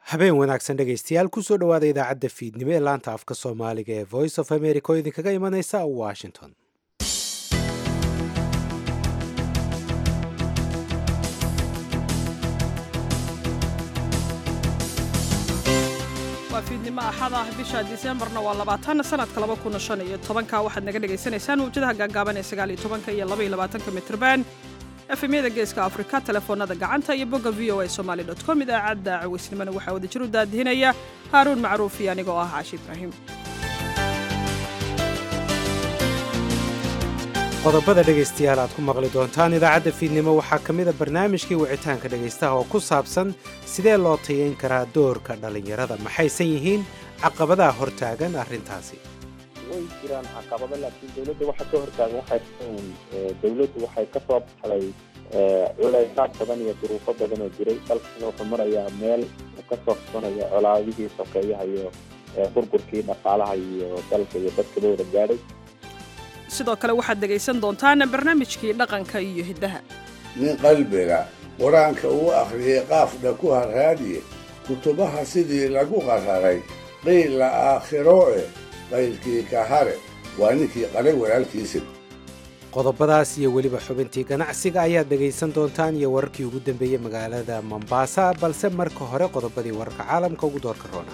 habeen wanaagsan dhegaystayaal kusoo dhowaada idaacadda fiidnimo ee laanta afka soomaaliga ee voice of america oo idinkaga imanaysa washington. waa fiidnimo axad ah bisha diseembarna waa 20 sanadka 2015 waxaad naga dhagaysanaysaan mawjadaha gaagaaban ee 19 iyo 22 mitrban efemyada geeska afrika telefoonada gacanta iyo bogga voasomali.com idaacadda cawaysnimana waxaa wada jir u daadihinaya haaruun macruuf iyo anigoo ah caashi ibraahim. qodobada dhegaystayaal aad ku maqli doontaan idaacadda fiidnimo waxaa ka mid a barnaamijkii wicitaanka dhegaystaha oo ku saabsan sidee loo tayayn karaa doorka dhallinyarada, maxaysan yihiin caqabadaha hortaagan arrintaasi. way jiraan caqabado laakiin dawladda waxa ka hortaagan dawladdu waxay ka soo baxday culaysaad badan iyo duruufo badan oo jiray dalkana wuxuu marayaa meel ka soo soconaya colaadihii sokeeyaha iyo burburkii dhaqaalaha iyo dalka iyo dadkaba wada gaadhay. sidoo kale waxaad dhegaysan doontaan barnaamijkii dhaqanka iyo hiddaha. nin qalbiga qur-aanka uu akhriyey qaafdha ku harraadiye kutubaha sidii lagu qararay qiila aakhirooe qaylkii ka hare waa ninkii qalay walaalkiisa. qodobadaas iyo weliba xubintii ganacsiga ayaad dhegaysan doontaan iyo wararkii ugu dambeeyey magaalada mombasa, balse marka hore qodobadii wararka caalamka ugu doorka roona.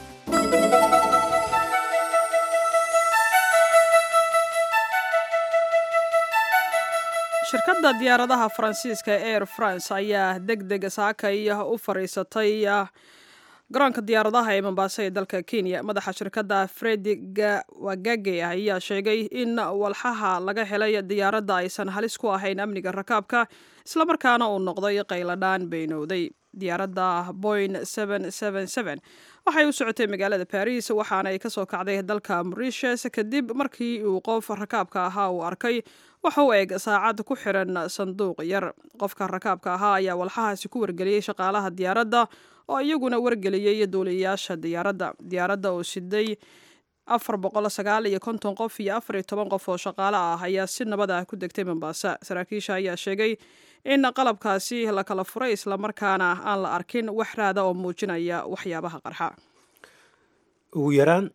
shirkadda diyaaradaha faransiiska air france ayaa degdeg saakay u fariisatay garoonka diyaaradaha ee mombasa ee dalka kenya. madaxa shirkadda fredi wagage ayaa sheegay in walxaha laga helay diyaaradda aysan halis ku ahayn amniga rakaabka islamarkaana uu noqday qayladhaan beynowday. diyaaradda boyn waxay u socotay magaalada baris waxaana ay kasoo kacday dalka mauritius kadib markii uu qof rakaabka ahaa uu arkay waxa u eg saacad ku xiran sanduuq yar. qofka rakaabka ahaa ayaa walxahaasi ku wargeliyey shaqaalaha diyaaradda oo iyaguna wargeliyey duuliyayaasha diyaaradda oo siday 450 qof iyo 14 qof oo shaqaale ah ayaa si nabad ah ku degtay mombasa. saraakiisha ayaa sheegay in qalabkaasi la kala furay islamarkaana aan la arkin wax raada oo muujinaya waxyaabaha qarxa. ugu yaraan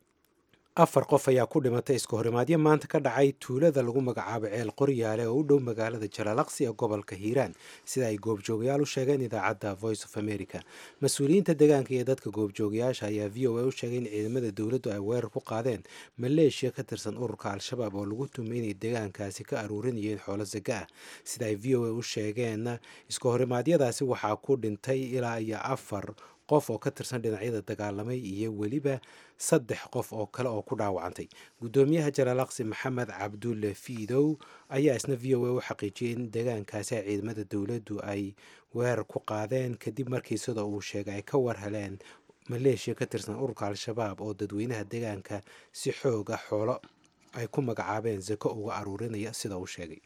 4 qof ayaa ku dhimatay isku horimaadyo maanta ka dhacay tuulada lagu magacaabo ceel qoryaale oo u dhow magaalada jalalaqsi ee gobolka hiiraan, sida ay goobjoogayaal u sheegeen idaacadda voice of america. mas-uuliyiinta deegaanka iyo dadka goobjoogayaasha ayaa v o a u sheegay in ciidamada dowladdu ay weerar ku qaadeen maleeshiya ka tirsan ururka al-shabaab oo lagu tumay inay deegaankaasi ka aruurinayeen xoolo saga ah. sida ay v o a u sheegeen isku horimaadyadaasi waxaa ku dhintay ilaa iyo 4 qof oo ka tirsan dhinacyada dagaalamay iyo weliba 3 qof oo kale oo ku dhaawacantay. gudoomiyaha jalalaqsi maxamed cabdulle fiidow ayaa isna v o a u xaqiijiyey in deegaankaasi ay ciidamada dowladdu ay weerar ku qaadeen kadib markii sida uu sheegay ay ka war heleen maleeshiya ka tirsan ururka al-shabaab oo dadweynaha deegaanka si xooga xoolo ay ku magacaabeen sako uga aruurinaya sida uu sheegay.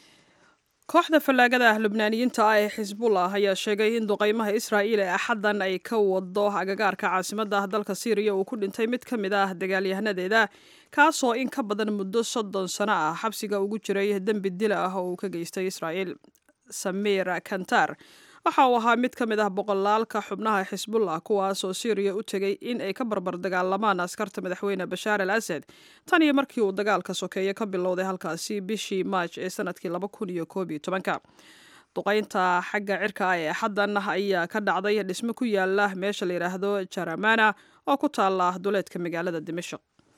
kooxda fallaagada lubnaaniyiinta ah ee xisbullah ayaa sheegay in duqaymaha israa'iil ee axaddan ay ka wado agagaarka caasimadda dalka siiriya uu ku dhintay mid ka mid ah dagaalyahanadeeda kaasoo in ka badan muddo 30 sano ah xabsiga ugu jiray dembi dil ah oo uu ka geystay israa'iil. samiir kantar waxa uu ahaa mid ka mid ah boqolaalka xubnaha xisbullah kuwaasoo siiriya u tegay in ay ka barbar dagaalamaan askarta madaxweyne bashaar al asad tan iyo markii uu dagaalka sokeeye ka bilowday halkaasi bishii maaj ee sanadkii 2011. duqaynta xagga cirka ah ee axaddan ayaa ka dhacday dhismo ku yaala meesha la yidhaahdo jaramana oo ku taala duleedka magaalada dimashq.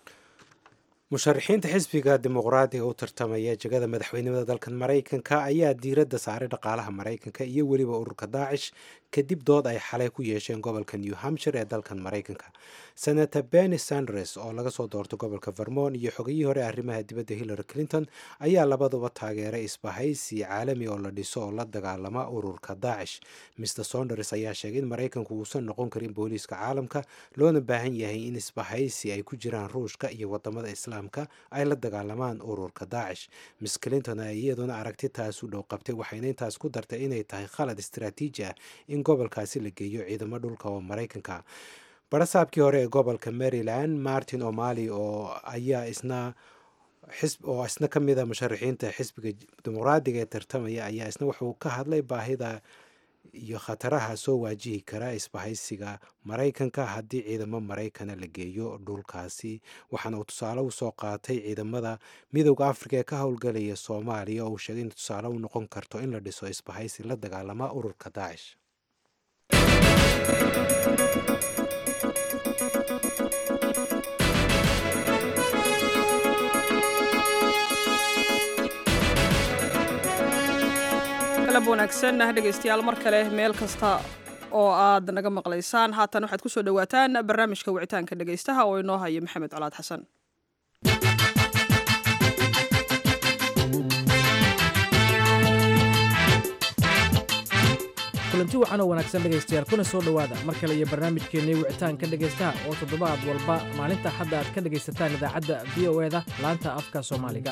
musharaxiinta xisbiga dimuqraadiga u tartamaya jegada madaxweynimada dalkan maraykanka ayaa diiradda saaray dhaqaalaha maraykanka iyo weliba ururka daacish kadib dood ay xalay ku yeesheen gobolka new hampshire ee dalkan maraykanka. senator bernie sanders oo laga soo doortay gobolka vermont iyo xogayihii hore arrimaha dibadda hillary clinton ayaa labaduba taageeray isbahaysi caalami oo la dhiso oo la dagaalama ururka daacish. mr sonders ayaa sheegay in maraykanku uusan noqon karin booliiska caalamka loona baahan yahay in isbahaysi ay ku jiraan ruushka iyo wadamada islaamka ay la dagaalamaan ururka daacish. miss clinton ay iyaduna aragti taas u dhow qabtay waxayna intaas ku dartay inay tahay khalad istaraatiiji ah in gobolkaasi la geeyo ciidamo dhulka oo maraykanka. barasaabkii hore ee gobolka maryland martin o'malley oo isna ka mid a musharaxiinta xisbiga dimuqraadiga ee tartamaya ayaa isna wuxuu ka hadlay baahida iyo khataraha soo waajihi kara isbahaysiga maraykanka haddii ciidamo maraykana la geeyo dhulkaasi. waxaana uu tusaale u soo qaatay ciidamada midowda afrika ee ka howlgalaya soomaaliya oo uu sheegay in tusaale u noqon karto in la dhiso isbahaysi la dagaalama ururka daacish. wanaagsan dhegaystayaal mar kale meel kasta oo aad naga maqlaysaan haatan waxaad ku soo dhawaataan barnaamijka wicitaanka dhegaystaha oo inoo haya maxamed colaad xasan. kulanti wacan oo wanaagsan dhegaystayaal kuna soo dhowaada mar kale iyo barnaamijkeennii wicitaanka dhegaystaha oo toddobaad walba maalinta xadda aad ka dhegaysataan idaacadda v o eda laanta afka soomaaliga.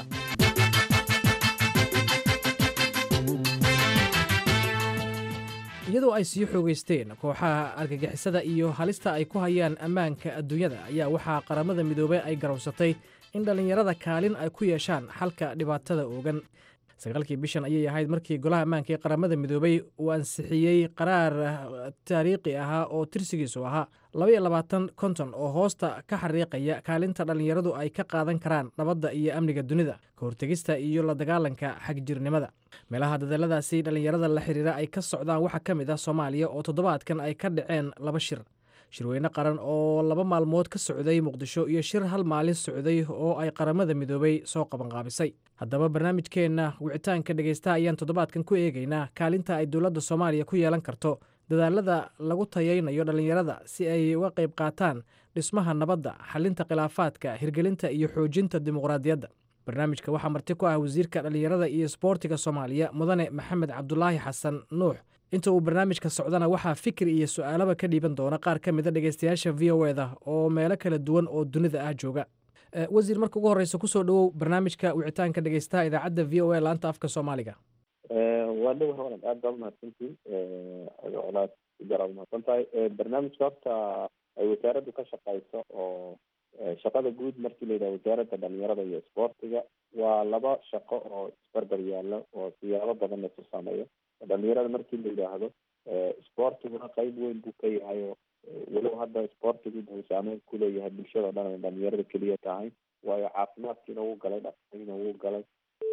iyadoo ay sii xoogaysteen kooxaha argagixisada iyo halista ay ku hayaan ammaanka adduunyada ayaa waxaa qaramada midoobey ay garowsatay in dhallinyarada kaalin ay ku yeeshaan xalka dhibaatada oogan. 9 bishan ayay ahayd markii golaha ammaanka ee qaramada midoobey uu ansixiyey qaraar taariikhi ahaa oo tirsigiisu ahaa 22 konton oo hoosta ka xariiqaya kaalinta dhallinyaradu ay ka qaadan karaan nabadda iyo amniga dunida, ka hortegista iyo la dagaalanka xagjirnimada. meelaha dadaaladaasi dhallinyarada la xiriira ay ka socdaan waxaa ka mid ah Soomaaliya oo toddobaadkan ay ka dhaceen 2 shirweyne qaran oo 2 maalmood ka socday Muqdisho iyo shir hal maalin socday oo ay qaramada midoobey soo qabanqaabisay. haddaba barnaamijkeenna wicitaanka dhegaystaha ayaan toddobaadkan ku eegaynaa kaalinta ay dowladda Soomaaliya ku yeelan karto dadaalada lagu tayaynayo dhallinyarada si ay uga qayb qaataan dhismaha nabadda, xalinta khilaafaadka, hirgelinta iyo xoojinta dimuqraadiyadda. barnaamijka waxaa marti ku ah wasiirka dhallinyarada iyo isboortiga Soomaaliya mudane Maxamed Cabdulaahi Xasan Nuux. inta uu barnaamijka socdana waxaa fikir iyo su'aalaba ka dhiiban doona qaar ka mid a dhegaystayaasha v o eda oo meelo kala duwan oo dunida ah jooga. wasiir, marka ugu horreysa kusoo dhawow barnaamijka wicitaanka dhegaystaha idaacadda v o a laanta afka soomaaliga. waa dhow hawlad aad baa umahadsantiin colaad jaraad umahadsan tahay. barnaamijka horta ay wasaaraddu ka shaqayso oo shaqada guud markii la yidhaha wasaaradda dhalinyarada iyo isboortiga waa 2 shaqo oo isbarbar yaalla oo siyaabo badan la isu sameeyo. dhalinyarada markii la yidhaahdo isboortiguna qayb weyn buu ka yahay oo walow hadda isboortigu wuxuu saameyn ku leeyahay bulshada o dhan ay dhalinyarada keliya tahay, waayo caafimaadkiina wuu galay, dhaqaalihiina wuu galay.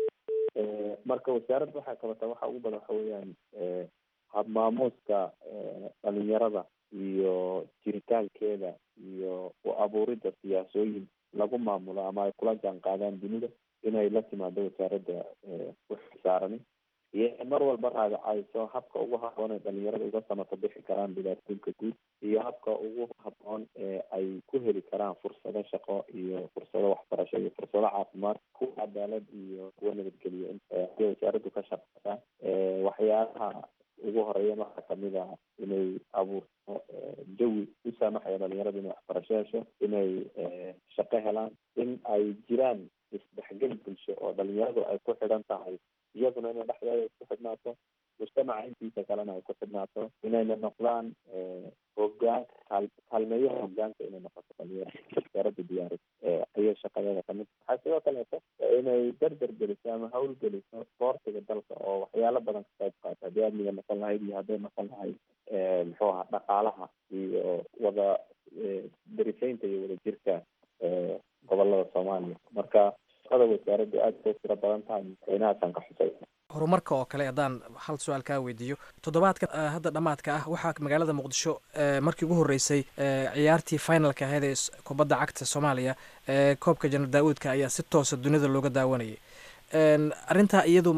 marka wasaaradda waxaa qabata waxa ugu badan waxa weeyaan habmaamuuska dhalinyarada iyo jiritaankeeda iyo u abuuridda siyaasooyin lagu maamulo ama ay kula jaan qaadaan dunida inay la timaado wasaaradda saarani iyo mar walba raadacayso habka ugu habboon ee dhalinyarada uga samato bixi karaan dhibaatooyinka guud iyo habka ugu habboon ee ay ku heli karaan fursado shaqo iyo fursado waxbarasho iyo fursado caafimaad, kuwa cadaalad iyo kuwa nabadgeliyo inay wasaaraddu ka shaqeysaa. waxyaalaha ugu horeeya waxaa kamid ah inay abuurto jawi u saamaxaya dhalinyarada inay waxbarasho hesho, inay shaqo helaan, in ay jiraan isdhexgal bulsho oo dhalinyaradu ay ku xidhan tahay iyaduna inay dhexdeeda isku xidhnaato, mujtamaca intiisa kalena ay ku xidhnaato, inayna noqdaan hogaanka kaalmeeyaha hogaanka inay noqoto dhalinyarada wasaaradda diyaaris ayay shaqadeeda kamid. waxaa sidoo kaleeto inay darder geliso ama hawl geliso isboortiga dalka oo waxyaalo badan ka qayb qaata, haddii amniga noqon lahayd iyo hadday noqon lahayd muxuu ahaa dhaqaalaha iyo wada darisaynta iyo wada jirka gobolada Soomaaliya. marka shaqada wasaaraddu aad bay tiro badan tahay, madaxweynahaasaan ka xusay. horumarka oo kale haddaan hal su-aal kaa weydiiyo, toddobaadka hadda dhammaadka ah waxaa magaalada Muqdisho markii ugu horreysay ciyaartii finalka ahayd ee kubadda cagta Soomaaliya koobka Janar Daawudka ayaa si toosa dunida looga daawanayay. arrintaa iyadu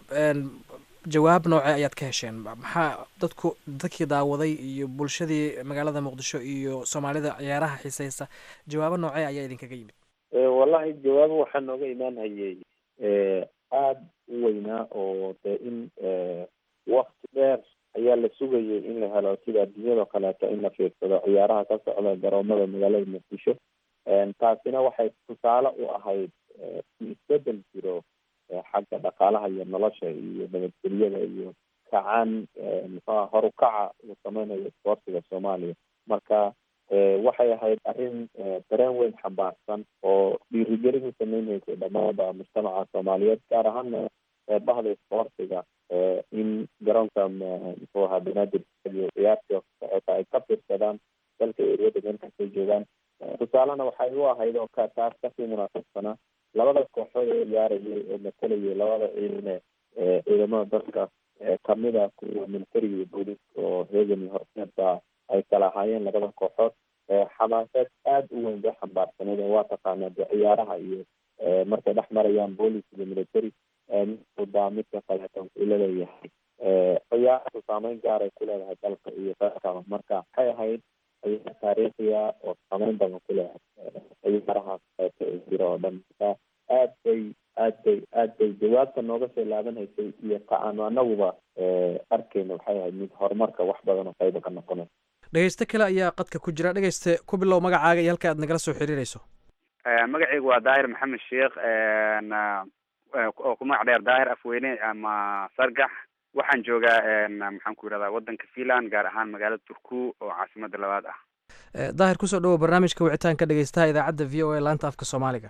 jawaab noocee ayaad ka hesheen? maxaa dadkii daawaday iyo bulshadii magaalada Muqdisho iyo Soomaalida ciyaaraha xiiseysa jawaabo noocee ayaa idinkaga yimid? wallahi jawaabo waxaa nooga imaanayay aada u weynaa oo dee in wakti dheer ayaa la sugayay in la helo sida adduunyadao kaleeto in la fiirsado ciyaaraha ka socda garoomada magaalada Muqdisho. taasina waxay tusaale u ahayd isbedel jiro xagga dhaqaalaha iyo nolosha iyo nabadgelyada iyo kacaan muxuha horukaca uu sameynayo isboortiga Soomaaliya. marka waxay ahayd arrin dareen weyn xambaarsan oo dhiirigelin u sameynaysa dhammaanba mujtamaca Soomaaliyeed, gaar ahaana bahda isboortiga in garoonka muxuu ahaa banaadir iyo ciyaartii xitaa ay ka fiirsadaan dalka eriyada meelkastay joogaan. tusaalena waxay u ahayd oo taas kasii munaasabsanaa labada kooxood ee ciyaarayay oo matalayay labada ciidane ciidamada dalka kamida kuwa militariga iyo booliska oo reegan iyo horseedba ay kala ahaayeen labada kooxood. xamaaseed aada u weyn bay xambaarsaneed oo waa taqaanaa de ciyaaraha iyo markay dhex marayaan boolis iyo military midba midka kaleeto wuxuu laleeyahay ciyaartu saameyn gaaray ku leedahay dalka iyo dalkaba. marka waxay ahayd ciyaar taariikhiya oo saameyn badan ku leedahay ciyaarahaas jira oo dhan. marka aad bay jawaabta nooga soo laabanhaysay iyo ka aanu anaguba arkeyna waxay ahayd mid horumarka wax badan oo qayba ka noqonay. dhegeyste kale ayaa qadka ku jira. dhegeyste ku bilow magacaaga iyo halka aad nagala soo xiriirayso. magacaygu waa daahir maxamed sheekh oo ku magac dheer daahir afweyne ama sargax. waxaan joogaa maxaan ku yidhahdaa wadanka Finland, gaar ahaan magaalada Turku oo caasimada labaad ah. daahir kusoo dhawow barnaamijka wicitaanka dhegeystaha idaacadda VOA laanta afka Soomaaliga.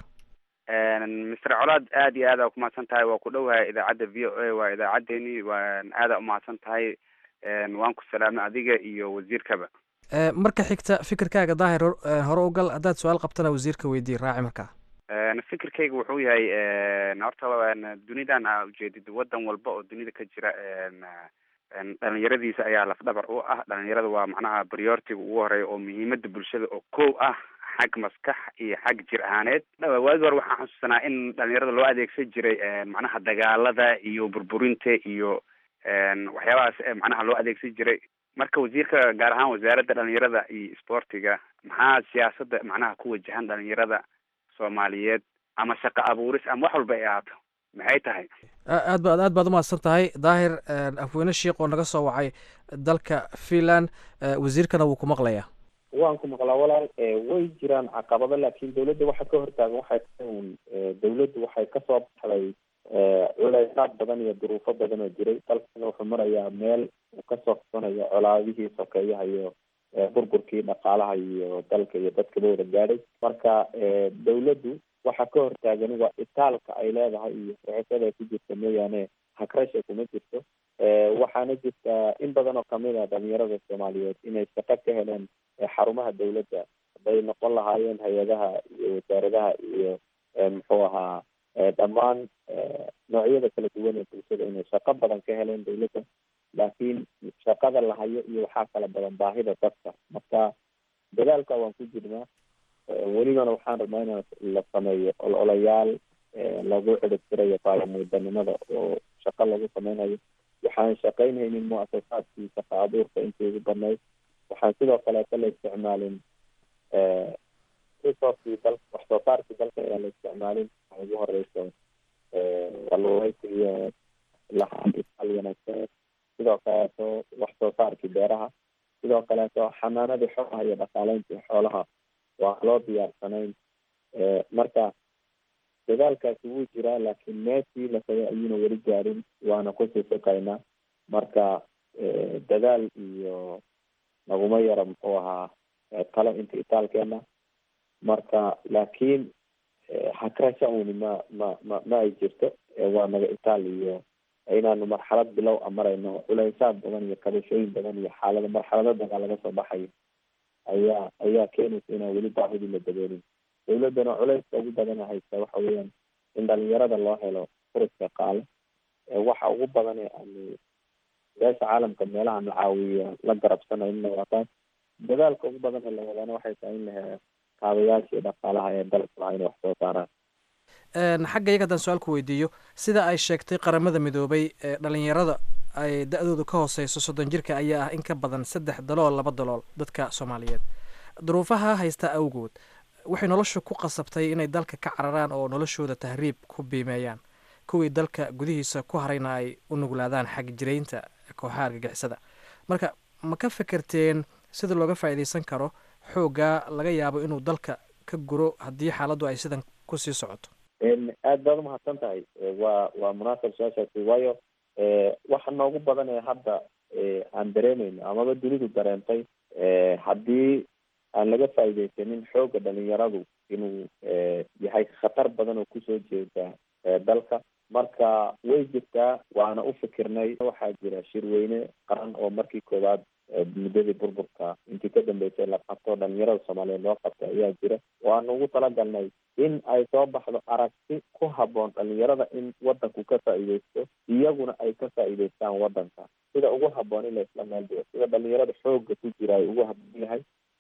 Mr. Colaad aad iyo aad aa umahadsan tahay. waa ku dhowahay idaacadda VOA, waa idaacadeeni. waan aad aa umahadsan tahay. waan ku salaamay adiga iyo wasiirkaba. marka xigta fikirkaaga daahir hore u gal. haddaad su-aal qabtana wasiirka weydii raaci markaa. fikirkayga wuxuu yahay horta dunidan aa ujeedid wadan walba oo dunida ka jira dhalinyaradiisa ayaa lafdhabar u ah. dhalinyarada waa macnaha prioritiga ugu horeeya oo muhiimada bulshada oo kow ah, xag maskax iyo xag jir ahaaneed. waagi hore waxaan xasuusanaa in dhalinyarada loo adeegsan jiray macnaha dagaalada iyo burburinta iyo waxyaabahaas macnaha loo adeegsan jiray. marka wasiirka gaar ahaan wasaaradda dhalinyarada iyo isboortiga maxaa siyaasada macnaha ku wajahan dhalinyarada Soomaaliyeed ama shaqo abuuris ama wax walba ay ahaato maxay tahay? aad baad umahadsan tahay daahir afweyne sheekh oo naga soo wacay dalka Finland. wasiirkana wuu ku maqlayaa. waan ku maqlaa walaal. way jiraan caqabado, laakiin dawladda waxa ka hortaagan waxay tahay dawladdu waxay kasoo baxday culaysaad badan iyo duruufo badan oo jiray. dalkana wuxuu marayaa meel uu kasoo fusanayo colaadihii sokeeyaha iyo burburkii dhaqaalaha iyo dalka iyo dadkaba wada gaadhay. marka dawladdu waxa ka hortaagan waa itaalka ay leedahay iyo sicishada ay ku jirta mooyaane hakrasha kuma jirto. waxaana jirta in badan oo kamid ah dhalinyarada Soomaaliyeed inay shaqo ka heleen xarumaha dawladda, hadday noqon lahaayeen hay-adaha iyo wasaaradaha iyo muxuu ahaa dhammaan noocyada kala duwan ee bulshada inay shaqo badan ka heleen dawladda. laakiin shaqada la hayo iyo waxaa kala badan baahida dadka. marka dadaalka waan ku jirnaa. welibana waxaan rabnaa in la sameeyo ololayaal lagu ciribtirayo baalamuudanimada oo shaqo lagu sameynayo. waxaan shaqaynhaynin muasasaadkii shaqo abuurka intii ugu badnayd. waxaan sidoo kaleeto la isticmaalin resourcii dalka, wax soo saarkii dalka ayaa la isticmaalin. waxa ugu horeyso kalluumaysi iyo lahaan wanaagsan. sidoo kaleeto wax soo saarkii beeraha. sidoo kaleeto xanaanadii xoolaha iyo dhaqaaleyntii xoolaha waa loo diyaarsanayn. marka dadaalkaasi wuu jiraa, laakiin meeshii la tagay ayuuna weli gaarin. waana kusii sokaynaa. marka dadaal iyo naguma yara muxuu ahaa kale inta itaalkeena. marka laakiin hakrasha uni ma ay jirto. waa naga itaal iyo inaanu marxalad bilow a marayno. culaysaad badan iyo kabashooyin badan iyo marxalado dagaal laga soo baxayo ayaa keenaysa inaan weli baahidii la daboolin. dawladdana culayska ugu badana haysta waxa weeyaan in dhalinyarada loo helo furas shaqaale. waxa ugu badan ee aanu beesha caalamka meelaha la caawiyo la garabsanayna waa taas. dadaalka ugu badan ee la wadana waxay tahay in la helo kaabayaashii dhaqaalaha ee dalka lahaa inay wax soo saaraan. xagga iyaga haddaan su-aal ku weydiiyo, sida ay sheegtay qaramada midoobay dhalinyarada ay da-doodu ka hooseyso 30 jirka ayaa ah in ka badan 3 dalool 2 dalool dadka Soomaaliyeed. duruufaha haysta awgood waxay nolosha ku qasabtay inay dalka ka cararaan oo noloshooda tahriib ku biimeeyaan. kuwii dalka gudihiisa ku harayna ay u nuglaadaan xag jireynta kooxaha argagixisada. marka ma ka fikirteen sida looga faa'iideysan karo xoogaa laga yaabo inuu dalka ka guro haddii xaaladdu ay sidan kusii socoto? aad baad umahadsan tahay. waa munaasab su-aashaasi. waayo waxa noogu badan ee hadda aan dareemeyno amaba dunidu dareentay haddii aan laga faa'iideysanin xooga dhalinyaradu inuu yahay khatar badan oo kusoo jeeda dalka. marka way jirtaa, waana u fikirnay. waxaa jira shirweyne qaran oo markii koowaad muddadii burburka intii ka dambeysay la qabto dhalinyarada soomaaliyeed loo qabta ayaa jira. waanu ugu talagalnay in ay soo baxdo aragti ku habboon dhalinyarada in wadanku ka faa'iideysto, iyaguna ay ka faa'iideystaan wadanka sida ugu habboon in la isla maaldiyo, sida dhalinyarada xoogga ku jira ay ugu habboon yahay.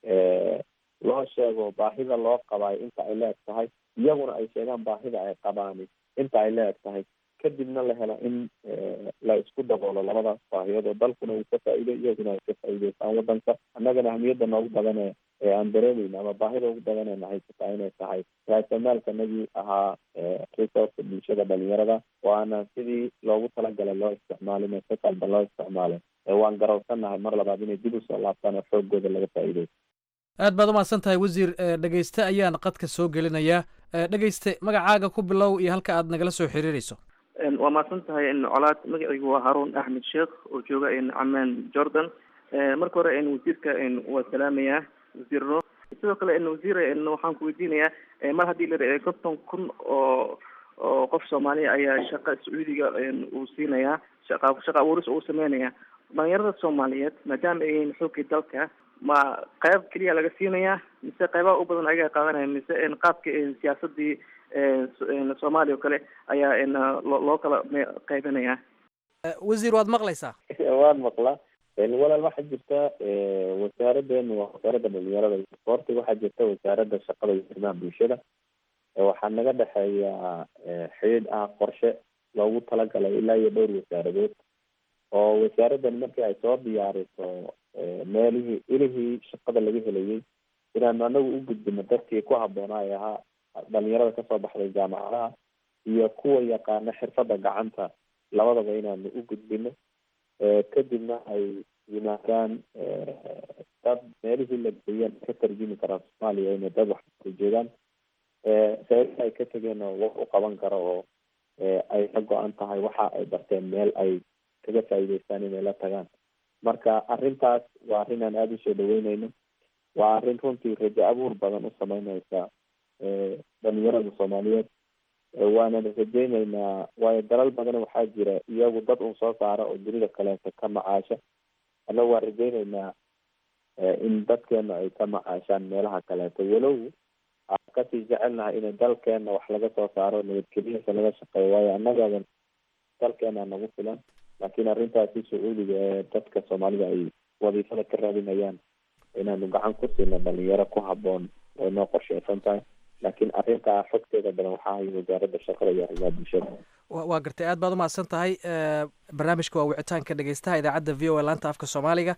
loo sheego baahida loo qabayo inta ay la-eg tahay, iyaguna ay sheegaan baahida ay qabaan inta ay la-eg tahay, kadibna la helo in la isku daboolo labadaas baahiyood oo dalkuna uu ka faa'iiday, iyaguna ay ka faa'iideystaan wadanka. annagana ahmiyadda noogu badan ee aan dareemayna ama baahida ugu badanena haysataa inay tahay raasamaalkanagii ahaa resourceka bulshada dhalinyarada, waana sidii loogu talagalay loo isticmaalin si qaldan loo isticmaalay. waan garawsanahay mar labaad inay dib usoo laabtaan oo xoogooda laga faa'iideysto. aad baad umahadsan tahay wasiir. dhegeyste ayaan qadka soo gelinayaa. dhegeyste, magacaaga ku bilow iyo halka aad nagala soo xiriirayso. waa mahadsan tahay colaad. magacaygu waa haruun axmed sheekh oo jooga camaan jordan. marka hore wasiirka waa salaamayaa wasiirno. sidoo kale wasiir waxaan ku weydiinayaa mar haddii la 50,000 oo qof soomaaliya ayaa shaqa sacuudiga uu siinayaa, shaqa abuuris uu sameynaya dhalinyarada soomaaliyeed maadaama ay yihiin xoogkii dalka, ma qayb keliya laga siinayaa mise qaybaha u badan ayaga qaadanaya, mise qaabka siyaasadii soomaaliya oo kale ayaa loo kala qaybinaya? wasiir waad maqlaysaa? waan maqlaa. walaal waxaa jirta wasaaraddeenu waa wasaaradda dhalinyarada iyo isboortiga. waxaa jirta wasaaradda shaqada iyo arrimaha bulshada. waxaa naga dhexeeya xidhiidh ah qorshe loogu talagalay ilaa iyo dhowr wasaaradood oo wasaaraddan markii ay soo diyaariso ilihii shaqada laga helayay inaanu anagu u gudbino dadkii ku habboonaa ee ahaa dhalinyarada kasoo baxday jaamacadaha iyo kuwa yaqaana xirfadda gacanta, labadaba inaanu u gudbino. kadibna ay yimaadaan dad meelihii la geeyeen ka tarjumi karaa soomaaliya inay dad waxku joogaan, sababta ay ka tegeen oo wax u qaban karo oo ay ka go-an tahay waxa ay barteen meel ay kaga faa'iideystaan inay la tagaan. marka arrintaas waa arrin aan aada usoo dhaweyneyno. waa arrin runtii rajo abuur badan u sameyneysa dhalinyarada soomaaliyeed. waanana rajeyneynaa, waayo dalal badan waxaa jira iyagu dad un soo saara oo dunida kaleeta ka macaasha. annagu waan rajeyneynaa in dadkeena ay ka macaashaan meelaha kaleeto, walow aan kasii jecelnahay in dalkeena wax laga soo saaro, nabadgelyasa laga shaqeeyo, waayo annagaadan dalkeena nagu filan. laakiin arrintaasi sacuudiga ee dadka soomaalida ay wadiifada ka raadinayaan inaanu gacan ku siino dhalinyaro ku habboon way noo qorsheysan tahay. laakiin arrintaa xogteeda badan waxaa hay wasaaradda shaqada iyo arrimaha bulshada. waa gartay. aad baad umahadsan tahay. barnaamijka waa wicitaanka dhegeystaha idaacadda v o a laanta afka soomaaliga.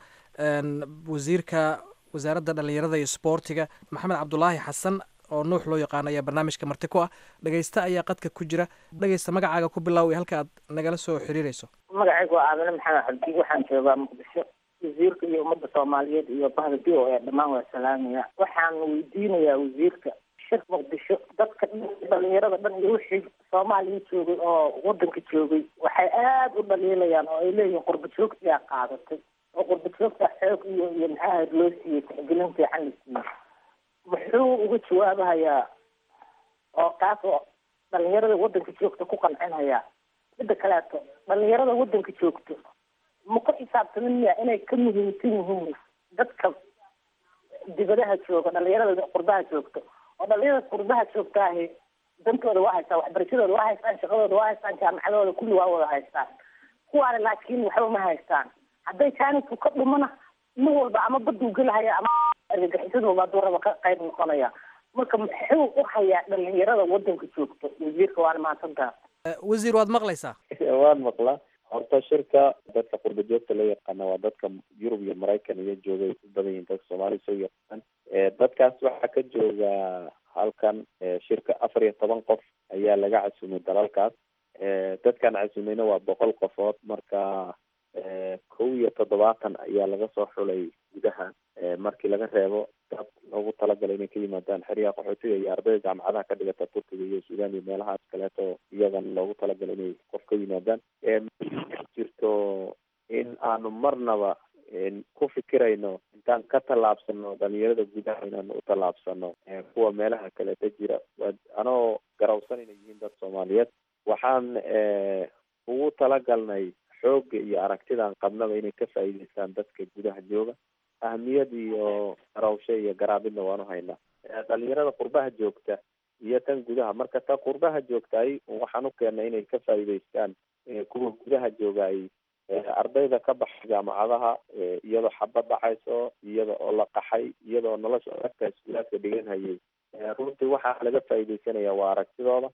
wasiirka wasaaradda dhalinyarada iyo isboortiga maxamed cabdulaahi xasan oo nuux loo yaqaano ayaa barnaamijka marti ku ah. dhegeysta ayaa qadka ku jira. dhegeysta, magacaaga ku bilow iyo halka aad nagala soo xiriirayso. magacaygu waa aamine maxamed cabdi, waxaan joogaa muqdisho. wasiirka iyo ummadda soomaaliyeed iyo bahda v o a dhammaan waa salaamaya. waxaan weydiinayaa wasiirka shir muqdisho, dadka dhalinyarada dhan iyo wixii soomaaliya joogay oo wadanka joogay waxay aada u dhaliilayaan oo ay leeyihiin qurba joogtiyaa qaadatay oo qurba joogta xoog iyo maxaa loo siiyey tixgelin fiican la siiyey. muxuu uga jawaabahayaa oo kaas oo dhalinyarada wadanka joogta ku qancinhayaa? midda kaleeto, dhalinyarada wadanka joogto ma ku xisaabtamin miya inay ka muhiimsan yihiin dadka dibadaha jooga, dhalinyarada qurbaha joogto? oo dhalinyarada qurbaha joogtaahi dantooda waa haystaan, waxbarashadooda waa haystaan, shaqadooda waa haystaan, jaamacadooda kulli waa wada haystaan. kuwaana laakiin waxba ma haystaan. hadday jaaniku ka dhumana nin walba ama baduu gelahaya ama argagixisadooba hadduu raba ka qayb noqonaya. marka muxuu u hayaa dhalinyarada wadanka joogto? wasiirka waana mahadsantaha. wasiir waad maqlaysaa? waan maqlaa. horta shirka dadka qurba joogta loo yaqaana waa dadka yurub iyo maraykan iyo joogay u badan yihiin dadka soomaaliya soo yaqaan. dadkaas waxaa ka jooga halkan shirka 14 qof ayaa laga casumay dalalkaas. dadkan casumayna waa 100 qofood. marka 71 ayaa laga soo xulay gudaha, markii laga reebo dad loogu talagalay inay ka yimaadaan xeryaha qaxootiga iyo ardayda jaamacadaha ka dhigata turkiga iyo suudaan iyo meelahaas kaleeto iyagan loogu talagalay inay qof ka yimaadaan. jirto in aanu marnaba ku fikirayno intaan ka tallaabsano dhalinyarada gudaha inaanu u tallaabsano kuwa meelaha kaleeta jira, anoo garawsan inay yihiin dad soomaaliyeed. waxaan ugu talagalnay xoogga iyo aragtidan qabnaba inay ka faa'iidaystaan dadka gudaha jooga. ahmiyad iyo garawshe iyo garaabidna waan u haynaa. dhalinyarada qurbaha joogta iyo tan gudaha, marka ta qurbaha joogtaay waxaan u keennay inay ka faa'iidaystaan kuwa gudaha jooga ay ardayda ka baxay jaamacadaha iyadoo xabad dhacayso, iyada oo la qaxay, iyadoo nolosha dadka iskuulaadka dhigan hayay. runtii waxaa laga faa'iidaysanaya waa aragtidooda.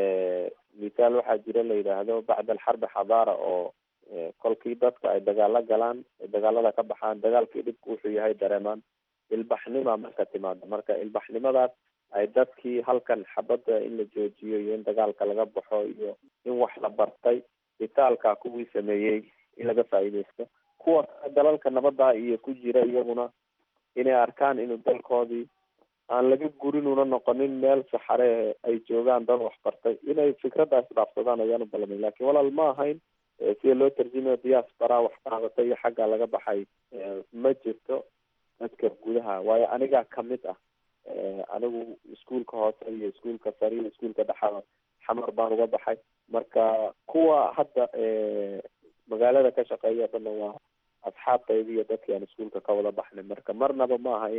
misaal waxaa jira la yidhaahdo bacda alxarbi xadaara, oo kolkii dadka ay dagaalo galaan, dagaalada ka baxaan, dagaalkii dhibku wuxuu yahay dareemaan. ilbaxnima marka timaado, marka ilbaxnimadaas ay dadkii halkan xabadda in la joojiyo iyo in dagaalka laga baxo iyo in wax la bartay bitaalka kuwii sameeyey in laga faa'iidaysto. kuwa dalalka nabadda iyo ku jira iyaguna inay arkaan inuu dalkoodii aan laga gurin una noqonin meel saxare ay joogaan dad wax bartay, inay fikraddaas dhaafsadaan ayaan u ballamay. laakiin walaal ma ahayn sida loo tarjumayo diaspora wax qaadatay iyo xagga laga baxay ma jirto. dadka gudaha, waayo anigaa kamid ah. anigu iskuulka hoose iyo iskuulka sare iyo iskuulka dhexada xamar baan uga baxay. marka kuwa hadda magaalada ka shaqeeya dhanna waa asxaabtayda iyo dadkii aan iskuulka ka wada baxnay. marka marnaba ma aha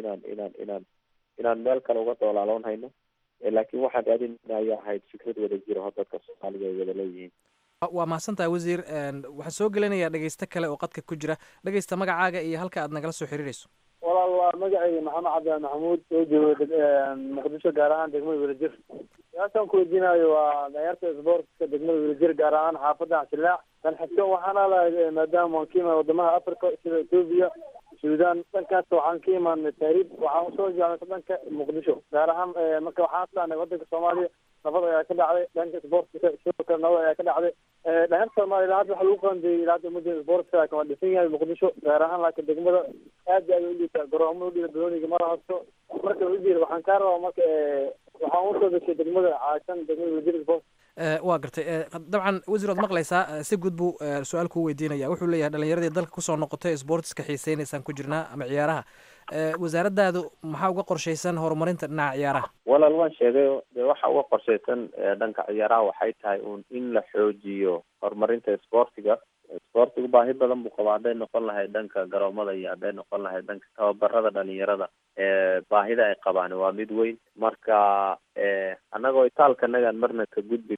inaan meel kale uga doolaaloon hayno, laakiin waxaan raadinayna ayaa ahayd fikrad wada jira oo dadka soomaalida ay wada leeyihiin. waa mahadsantahay wasiir. waxaa soo gelinayaa dhegeysto kale oo qadka ku jira. dhegeysta magacaaga iyo halka aad nagala soo xiriirayso. walaal waa magacayga maxamed cabdi maxamuud oo jooga muqdisho, gaar ahaan degmada Wadajir. yaasaan ku weydiinayo waa dhalinyarta isboortiska degmada Wadajir, gaar ahaan xaafadda Xilaac. tan xigto waxaan lahay maadaama waan ka imaan wadamaha Afrika sida Ethiopia, Suudaan, dhankaas waxaan ka imaanay taariib. waxaan usoo jeednay dhanka Muqdisho, gaar ahaan marka waxaan aslaanay wadanka Soomaaliya nabad ayaa ka dhacday, dhanka isboortiska sidoo kale nabad ayaa ka dhacday. dhalinyarta Soomaaliya hadda waxa lagu qaandeeyay ilaa muddo isboortiska kama dhisan yahay Muqdisho, gaar ahaan laakiin degmada aad ay u liitaa, garoomo u dhiga dooniga ma lahasto. marka Wadajir waxaan ka rabaa marka waxaan usoo gashay degmada caashan degmada Wadajir isboort. waa gartay. dabcan wasiir waad maqlaysaa, si guud buu su-aal kuu weydiinaya. wuxuu leeyahay dhalinyaradii dalka kusoo noqotay isboortiska xiiseynaysaan ku jirnaa ama ciyaaraha. wasaaraddaadu maxaa uga qorshaysan horumarinta dhinaca ciyaaraha? walaal waan sheegay de waxa uga qorshaysan dhanka ciyaaraha waxay tahay in la xoojiyo horumarinta isboortiga. isboortigu baahi badan buu qabaa, hadday noqon lahayd dhanka garoomada iyo hadday noqon lahayd dhanka tababarada dhalinyarada. baahida ay qabaan waa mid weyn. marka annagoo itaalkanagaan marna ka gudbi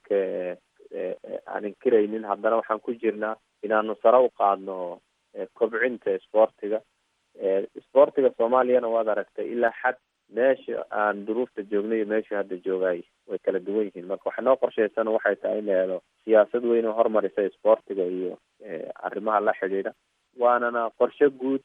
aan inkiraynin, haddana waxaan ku jirnaa inaanu sare u qaadno kobcinta isboortiga. isboortiga soomaaliyana waad aragtay ilaa xad meesha aan duruufta joognay iyo meesha hadda joogay way kala duwan yihiin. marka waxa noo qorshaysan waxay tahay in la helo siyaasad weyn oo horumarisa isboortiga iyo arrimaha la xidhiidha. waanana qorshe guud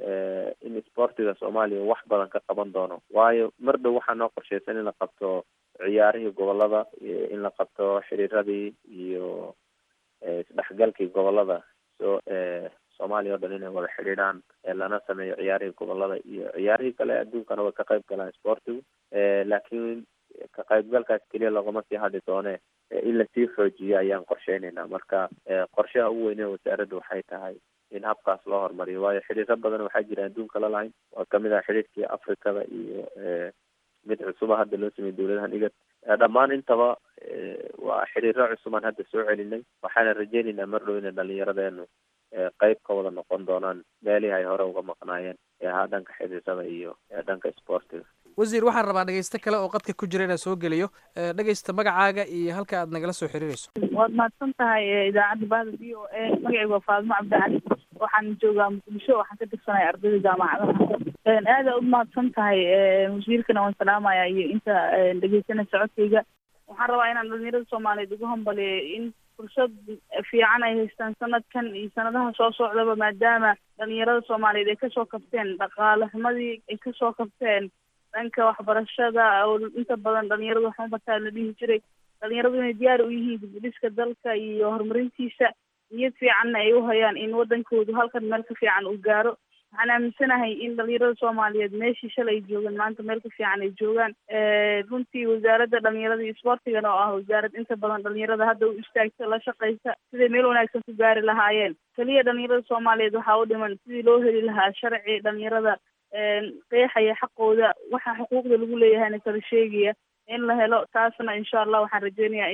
in isboortiga Soomaaliya wax badan ka qaban doono, waayo mar dhow waxaa noo qorshaysan in la qabto ciyaarihii gobolada, in la qabto xiriiradii iyo isdhexgalkii gobolada Soomaaliya oo dhan inay wada xidhiidhaan, lana sameeyo ciyaarihii gobolada iyo ciyaarihii kale adduunkana way ka qayb galaan isboortigu. laakiin ka qaybgalkaas keliya laguma sii hadhi doone, in lasii xoojiyo ayaan qorsheynaynaa. marka qorshaha ugu weyne wasaaradda waxay tahay in habkaas loo horumariyo, waayo xidhiiro badan waxaa jira adduunka la lahayn. waa kamid ah xidhiirkii Afrikada iyo mid cusuba hadda loo sameeyey dawladahan igad. dhammaan intaba waa xidhiiro cusubaan hadda soo celinay. waxaana rajeynaynaa mar dhow inay dhalinyaradeenu qayb ka wada noqon doonaan meelihii ay hore uga maqnaayeen dhanka xidhiirada iyo dhanka isboortiga. wasiir, waxaan rabaa dhegeysto kale oo qadka ku jira inaan soo geliyo. dhegeysta magacaaga iyo halka aad nagala soo xiriirayso. waad mahadsan tahay idaacadda bahda v o a. magacaygu waa Faadimo Cabdicali, waxaan joogaa Muqdisho, waxaan ka tirsanaya ardayda jaamacadaha. aada u mahadsan tahay wasiirkana waan salaamaya iyo inta dhegeysana socodkayga. waxaan rabaa inaan dhalinyarada Soomaaliyeed ugu hambaliyo in fursad fiican ay haystaan sanadkan iyo sanadaha soo socdaba, maadaama dhalinyarada Soomaaliyeed ay kasoo kabteen dhaqaale xumadii, ay kasoo kabteen dhanka waxbarashada oo inta badan dhalinyaradu waxma bartaa la dhihi jiray. dhalinyaradu inay diyaar u yihiin dib u dhiska dalka iyo horumarintiisa, niyad fiicanna ay u hayaan in wadankoodu halkan meel ka fiican uu gaaro. waxaan aaminsanahay in dhalinyarada Soomaaliyeed meeshii shalay joogan maanta meel ka fiican ay joogaan. runtii wasaaradda dhalinyarada iyo isboortigana oo ah wasaarad inta badan dhalinyarada hadda u istaagta, la shaqaysa siday meel wanaagsan ku gaari lahaayeen. keliya dhalinyarada Soomaaliyeed waxaa u dhiman sidii loo heli lahaa sharci dhalinyarada qeexaya xaqooda, waxa xuquuqda lagu leeyahayna kala sheegaya in la helo. taasna insha Allah waxaan rajeynayaa in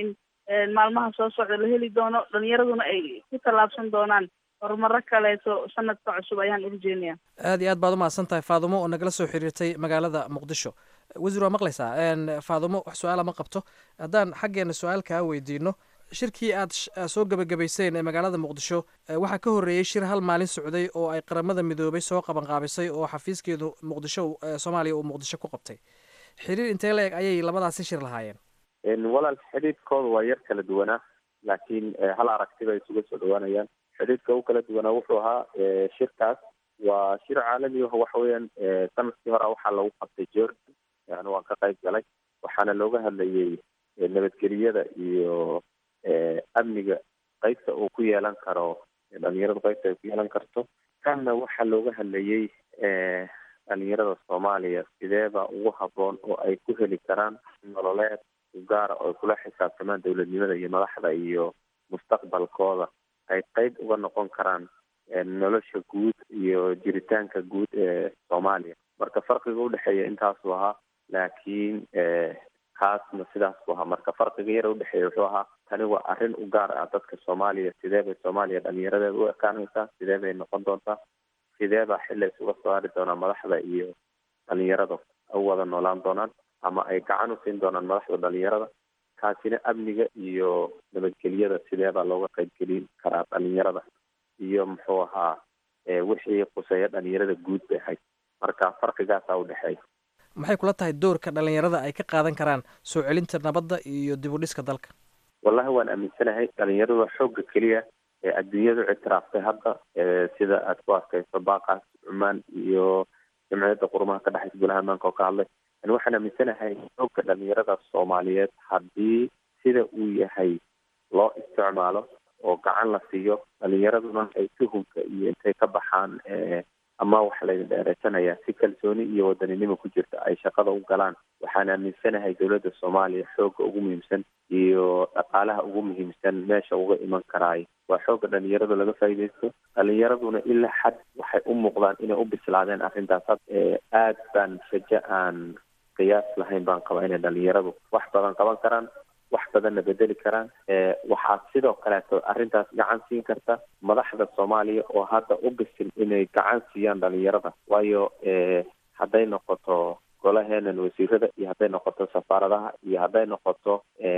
maalmaha soo socda la heli doono dhalinyaraduna ay ku tallaabsan doonaan horumaro kaleeto sanadka cusub ayaan ugu jeenaya. aad iyo aad baad umahadsan tahay faadumo oo nagala soo xiriirtay magaalada muqdisho. wasiir waa maqlaysaa faadumo wax su-aala ma qabto. haddaan xaggeena su-aal kaa weydiino, shirkii aad soo gebagabayseen ee magaalada muqdisho waxaa ka horreeyey shir hal maalin socday oo ay qaramada midoobay soo qabanqaabisay oo xafiiskeedu muqdisho soomaaliya uu muqdisho ku qabtay. xiriir intee la eg ayay labadaasi shir lahaayeen? walaal xidhiidhkooda waa yar kala duwanaa, laakiin hal aragtiba ay isuga soo dhawaanayaan. xidhiidhka u kala duwanaa wuxuu ahaa shirkaas waa shir caalami ah. waxa weeyaan sanadkii hore waxaa lagu qabtay Jordan, yani waan ka qayb galay. waxaana looga hadlayay nabadgelyada iyo amniga qaybta uu ku yeelan karo dhalinyarada, qaybta ay ku yeelan karto. kanna waxaa looga hadlayay dhalinyarada Soomaaliya sideeba ugu habboon oo ay ku heli karaan nololeed gaara oo kula xisaabtamaan dowladnimada iyo madaxda iyo mustaqbalkooda, ay qayb uga noqon karaan nolosha guud iyo jiritaanka guud ee Soomaaliya. marka farqiga udhexeeya intaasuu ahaa, laakiin kaasna sidaas buu ahaa. marka farqiga yar udhexeeya wuxuu ahaa tani waa arrin u gaar ah dadka Soomaaliya. sidee bay Soomaaliya dhalinyaradeeda u ekaanaysaa, sidee bay noqon doontaa, sidee baa xilli isuga soo hari doonaa madaxda iyo dhalinyarada u wada noolaan doonaan, ama ay gacan u siin doonaan madaxda dhalinyarada. kaasina amniga iyo nabadgelyada sidee baa looga qaybgelin karaa dhalinyarada, iyo muxuu ahaa wixii quseeya dhalinyarada guud bay ahayd. marka farqigaasaa udhexeeya. maxay kula tahay doorka dhalinyarada ay ka qaadan karaan soo celinta nabadda iyo dib u dhiska dalka? wallahi waan aaminsanahay dhalinyarada xoogga keliya ee adduunyadu ictiraaftay hadda, sida aad ku arkayso baaqaas Cumaan iyo jamciyadda qurumaha ka dhexaysa golaha ammaanka oo ka hadlay. waxaan aaminsanahay xoogga dhalinyarada Soomaaliyeed haddii sida uu yahay loo isticmaalo oo gacan la siiyo, dhalinyaraduna ay tuhumka iyo intay ka baxaan ama waxa laydin dheereysanaya si kalsooni iyo wadaninimo ku jirta ay shaqada u galaan. waxaan aaminsanahay dowladda Soomaaliya xoogga ugu muhiimsan iyo dhaqaalaha ugu muhiimsan meesha uga iman karaayo waa xoogga dhalinyarada laga faa'iidaysto. dhalinyaraduna ilaa xad waxay u muuqdaan inay u bislaadeen arrintaas. aad baan rajo aan qiyaas lahayn baan qabaa inay dhalinyaradu wax badan qaban karaan, wax badanna bedeli karaan. waxaa sidoo kaleeto arrintaas gacan siin karta madaxda Soomaaliya oo hadda u bisil inay gacan siiyaan dhalinyarada. waayo hadday noqoto golaheenan wasiirada, iyo hadday noqoto safaaradaha, iyo hadday noqoto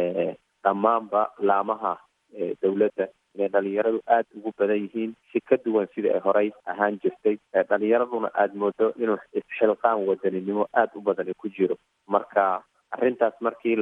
dhammaanba laamaha dowladda, inay dhalinyaradu aada ugu badan yihiin si ka duwan sida ay horey ahaan jirtay. dhalinyaraduna aada moodo inuu isxilqaan wadaninimo aada u badan ku jiro. marka arrintaas markii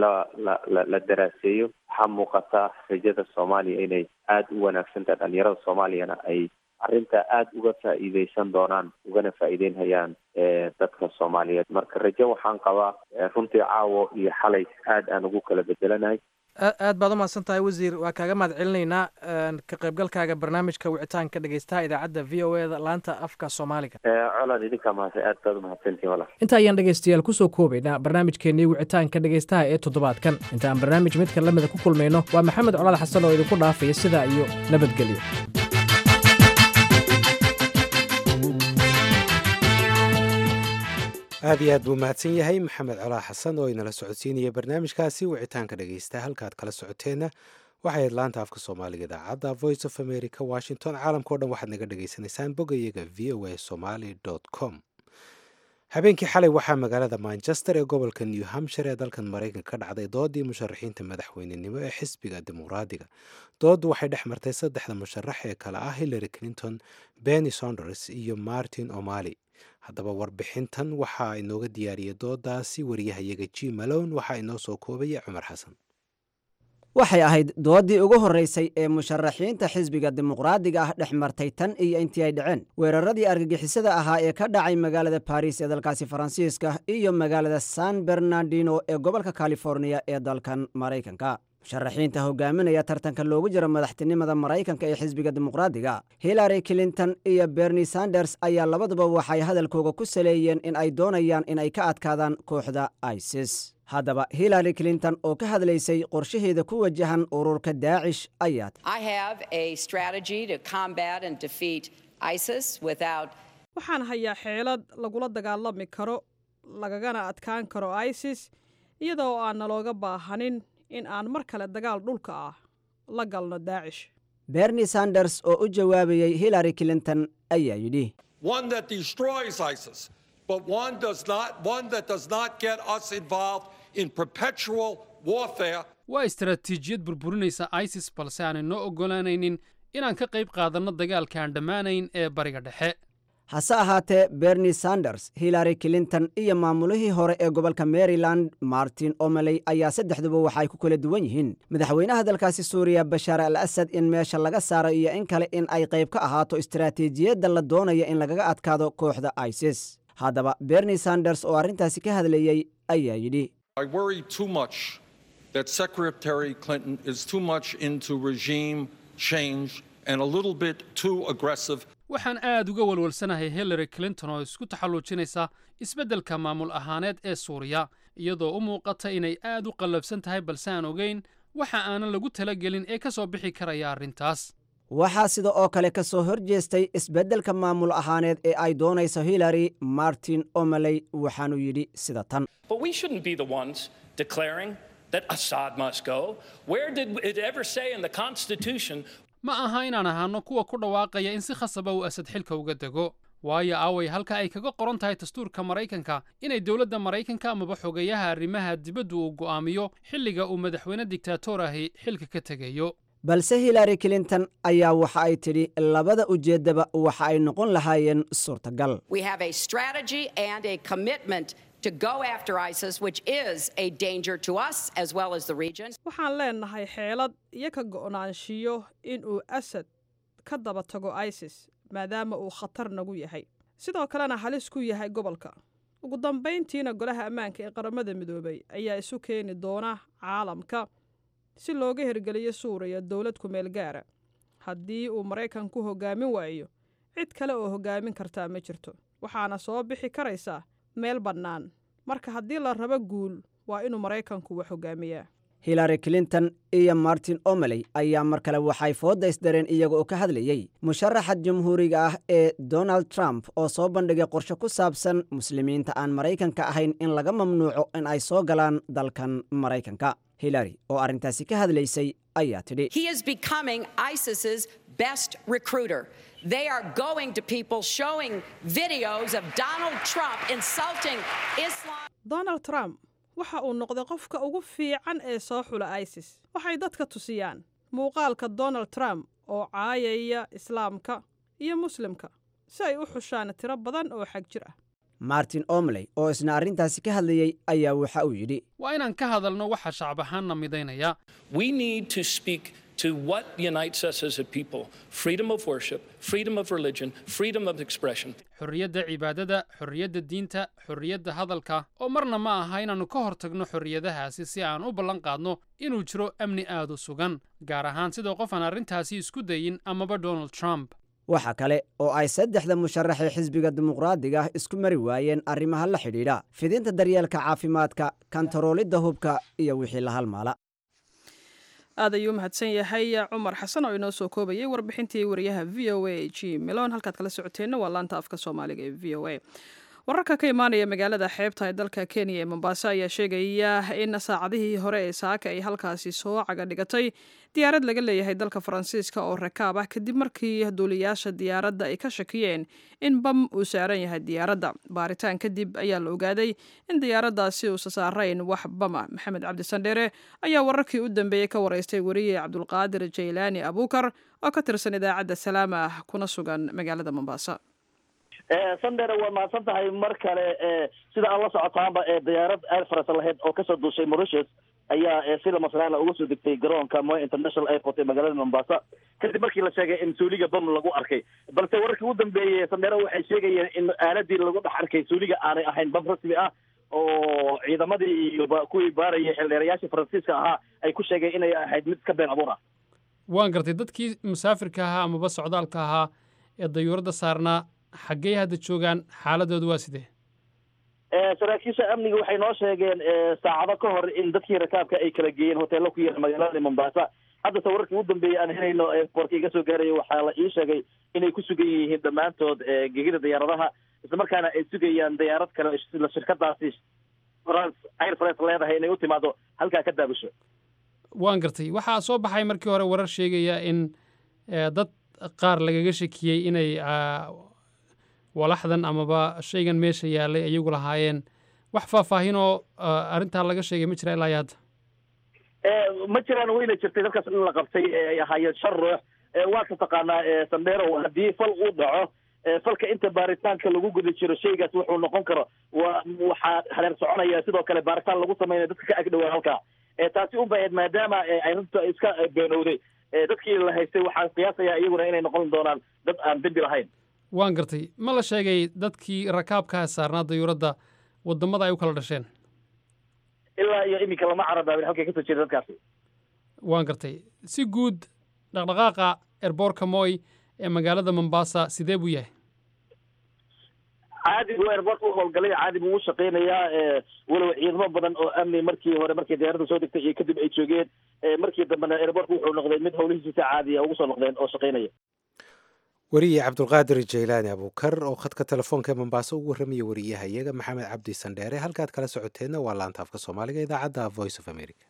la daraaseeyo waxaa muuqata rajada Soomaaliya inay aada u wanaagsan tahay. dhalinyarada Soomaaliyana ay arrintaa aada uga faa'iideysan doonaan, ugana faa'iideynhayaan dadka Soomaaliyeed. marka rajo waxaan qabaa runtii caawo iyo xalay aada aan ugu kala bedelanahay. aad baad umahadsan tahay wasiir, waa kaaga mahad celinaynaa ka qaybgalkaaga barnaamijka wicitaanka dhegeystaha idaacadda v o eda laanta afka soomaaliga. colaad idinkaa mahadsan, aad baad umahadsantihin walaal. inta ayaan dhegeystayaal kusoo koobaynaa barnaamijkeennii wicitaanka dhegeystaha ee toddobaadkan. inta aan barnaamij midkan lamida ku kulmayno, waa maxamed colaad xasan oo idinku dhaafaya sidaa iyo nabadgelyo. aad iyo aad buu mahadsan yahay maxamed colaa xasan oo inala socodsiinaya barnaamijkaasi wicitaanka dhegeysta. halkaad kala socoteenna waxay ahayd laanta afka soomaaliga idaacadda voice of america washington. caalamka o dhan waxaad naga dhagaysanaysaan bogayaga v o a somaly com. habeenkii xalay waxaa magaalada manchester ee gobolka new hampshire ee dalkan maraykanka ka dhacday doodii musharaxiinta madaxweynenimo ee xisbiga dimuqraadiga. dooddu waxay dhex martay saddexda musharax ee kale ah Hillary Clinton, Bernie Sanders iyo Martin O'Malley. haddaba warbixintan waxaa inooga diyaariyay doodaasi wariyahayaga Jim Malone. waxaa inoo soo koobaya Cumar Xasan. waxay ahayd doodii ugu horreysay ee musharaxiinta xisbiga dimuqraadiga ah dhex martay tan iyo intii ay dhaceen weeraradii argagixisada ahaa ee ka dhacay magaalada Paris ee dalkaasi Faransiiska iyo magaalada San Bernardino ee gobolka California ee dalkan Maraykanka. musharaxiinta hogaaminaya tartanka loogu jiro madaxtinimada Maraykanka ee xisbiga dimuqraadiga Hillary Clinton iyo Bernie Sanders ayaa labaduba waxay hadalkooda ku saleeyeen in ay doonayaan in ay ka adkaadaan kooxda ISIS. haddaba Hillary Clinton oo ka hadlaysay qorshaheeda ku wajahan ururka Daesh ayaa waxaan hayaa xeelad lagula dagaalami karo lagagana adkaan karo ISIS iyadoo aan nalooga baahanin in aan mar kale dagaal dhulka ah la galno daacish. bernie sanders oo u jawaabayey hillary clinton ayaa yidhi one that destroys ISIS, but one that does not get us involved in perpetual warfare. waa istaraatiijiyad burburinaysa ISIS balse aanay noo oggolaanaynin inaan ka qayb qaadanno dagaalka aan dhammaanayn ee bariga dhexe. hase ahaatee bernie sanders hillary clinton iyo maamulihii hore ee gobolka maryland martin omeley ayaa saddexduba waxay ku kala duwan yihiin madaxweynaha dalkaasi suuriya bashaar al asad in meesha laga saaro iyo in kale in ay qayb ka ahaato istaraatiijiyadda la doonaya in lagaga adkaado kooxda isis. haddaba bernie sanders oo arrintaasi ka hadlayey ayaa yidhi I worry too much that Secretary Clinton is too much into regime change and a little bit too aggressive. waxaan aad uga walwalsanahay hillary clinton oo isku taxalluujinaysa isbeddelka maamul ahaaneed ee suuriya iyadoo u muuqata inay aad u qallafsan tahay balse aan ogayn waxa aanan lagu talagelin ee ka soo bixi karaya arrintaas. waxaa sida oo kale ka soo hor jeestay isbeddelka maamul ahaaneed ee ay doonayso hillary martin omeley waxaanu yidhi sida tan But we shouldn't be the ones declaring that Assad must go. Where did it ever say in the Constitution? ma aha inaan ahaano kuwa ku dhawaaqaya in si khasaba uu asad xilka uga dego waayo aaway halka ay kaga qoran tahay dastuurka maraykanka inay dowladda maraykanka amaba xogeeyaha arrimaha dibaddu uu go'aamiyo xilliga uu madaxweyne diktaatoor ahi xilka ka tegayo. balse hillary clinton ayaa waxa ay tidhi labada ujeeddaba waxa ay noqon lahaayeen suurtagal. We have a strategy and a commitment to go after ISIS, which is a danger to us as well as the region. waxaan leenahay xeelad iyo ka go'naanshiyo in uu asad ka daba tago isis maadaama uu khatar nagu yahay sidoo kalena halis ku yahay gobolka. ugu dambayntiina golaha ammaanka ee qaramada midoobay ayaa isu keeni doona caalamka si looga hirgeliyo suuriya dowlad ku meel gaara. haddii uu maraykanku hoggaamin waayo cid kale oo hoggaamin kartaa ma jirto waxaana soo bixi karaysaa meel bannaan. marka haddii la rabo guul waa inuu maraykanku wax hoggaamiyaa. hillary clinton iyo martin omeley ayaa mar kale waxay foodaysdareen iyaga oo ka hadlayey musharaxa jamhuuriga ah ee donald trump oo soo bandhigay qorshe ku saabsan muslimiinta aan maraykanka ahayn in laga mamnuuco in ay soo galaan dalkan maraykanka. hillary oo arrintaasi ka hadlaysay ayaa tidhi He is becoming ISIS's best recruiter. They are going to people showing videos of Donald Trump insulting Islam. donald trump waxa uu noqday qofka ugu fiican ee soo xula isis. waxay dadka tusiyaan muuqaalka donald trump oo caayaya islaamka iyo muslimka si ay u xushaan tiro badan oo xag jir ah. martin omeley oo isna arrintaasi ka hadlayey ayaa waxa uu yidhi waa inaan ka hadalno waxa shacab ahaanna midaynaya. We need to speak to what unites us as a people: freedom of worship, freedom of religion, freedom of expression. xorriyadda cibaadada, xorriyadda diinta, xorriyadda hadalka oo marna ma aha inaannu ka hortagno xorriyadahaasi si aan u ballan qaadno inuu jiro amni aad u sugan gaar ahaan sidoo qof aan arrintaasi isku dayin amaba donald trump. waxa kale oo ay saddexda musharaxee xisbiga dimuqraadiga ah isku mari waayeen arrimaha la xidhiidha fidinta daryeelka caafimaadka kantaroolidda hubka iyo wixii la halmaala. aad ayuu mahadsan yahay cumar xasan oo inoo soo koobayay warbixintii wariyaha v o a g milon. halkaad kala socoteenna waa laanta afka soomaaliga ee v o a. wararka ka imaanaya magaalada xeebta ee dalka kenya ee mombasa ayaa sheegaya in saacadihii hore ee saaka ay halkaasi soo caga dhigatay diyaarad laga leeyahay dalka faransiiska oo rakaab ah kadib markii duuliyaasha diyaaradda ay ka shakiyeen in bam uu saaran yahay diyaaradda. baaritaan kadib ayaa la ogaaday in diyaaraddaasi uusa saarayn wax bama. maxamed cabdisandheere ayaa wararkii u dambeeyey ka waraystay wariye cabdulqaadir jaylaani abuukar oo ka tirsan idaacadda salaama kuna sugan magaalada mombasa. sandere waa mahadsan tahay mar kale. sida aan la socotaanba diyaarad air france lahayd oo kasoo duushay mauritius ayaa si lama filaana uga soo degtay garoonka Moi International Airport ee magaalada Mombasa kadib markii la sheegay in suuliga bam lagu arkay. balse wararkii ugu dambeeyay sandere waxay sheegayeen in aaladii lagu dhex arkay suuliga aanay ahayn bam rasmi ah oo ciidamadii iyo kuwii baarayay xildheerayaashii faransiiska ahaa ay ku sheegeen inay ahayd mid ka been abuur ah. waan gartay dadkii musaafirka ahaa amaba socdaalka ahaa ee dayuuradda saarnaa xaggee hadda joogaan xaaladoodu waa sidee? saraakiisha amniga waxay noo sheegeen saacado ka hor in dadkii rakaabka ay kala geeyeen hoteello ku yaala magaalada Mombasa. hadda wararkii ugu dambeeyay aan helayno boorka iga soo gaaraya waxaa la ii sheegay inay ku sugan yihiin dhammaantood gegida diyaaradaha isla markaana ay sugayaan diyaarad kale sida shirkadaasi France Air France leedahay inay u timaado halkaa ka daabasho. waan gartay waxaa soo baxay markii hore warar sheegaya in dad qaar lagaga shakiyey inay walaxdan amaba shaygan meesha yaalay ayagu lahaayeen wax faahfaahinoo arrintaa laga sheegay ma jira ilaa iyo hadda ma jiraan wayna jirtay dadkaas in la qabtay ay ahaayeen shan ruux waata taqaanaa sandheerow haddii fal uu dhaco falka inta baaritaanka lagu guda jiro shaygaas wuxuu noqon karo waxaa hareer soconaya sidoo kale baaritaan lagu sameynaya dadka ka agdhowaa halkaa taasi u baheed maadaama arrinta iska beenowday dadkii la haystay waxaan qiyaasayaa iyaguna inay noqon doonaan dad aan dembi lahayn waan gartay ma la sheegay dadkii rakaabkaa saarnaa dayuuradda wadamada ay u kala dhasheen ilaa iyo iminka lama caradaabin halkay kasoo jeeda dadkaasi waan gartay si guud dhaqdhaqaaqa erboorka moy ee magaalada mombasa sidee buu yahay caadi buu erboorka u howlgalay caadi buu u shaqaynayaa walow ciidamo badan oo amni markii hore markay diyaaradda soo degtay iyo kadib ay joogeen markii dambena erboorka wuxuu noqday mid howlihiisa caadiya ugu soo noqdeen oo shaqaynaya weriye cabdulqaadir jaylaani abuukar oo khadka telefoonka ee mombaaso ugu warramaya wariyaha iyaga maxamed cabdi sandheere halkaad kala socoteenna waa laanta afka soomaaliga idaacadda voice of america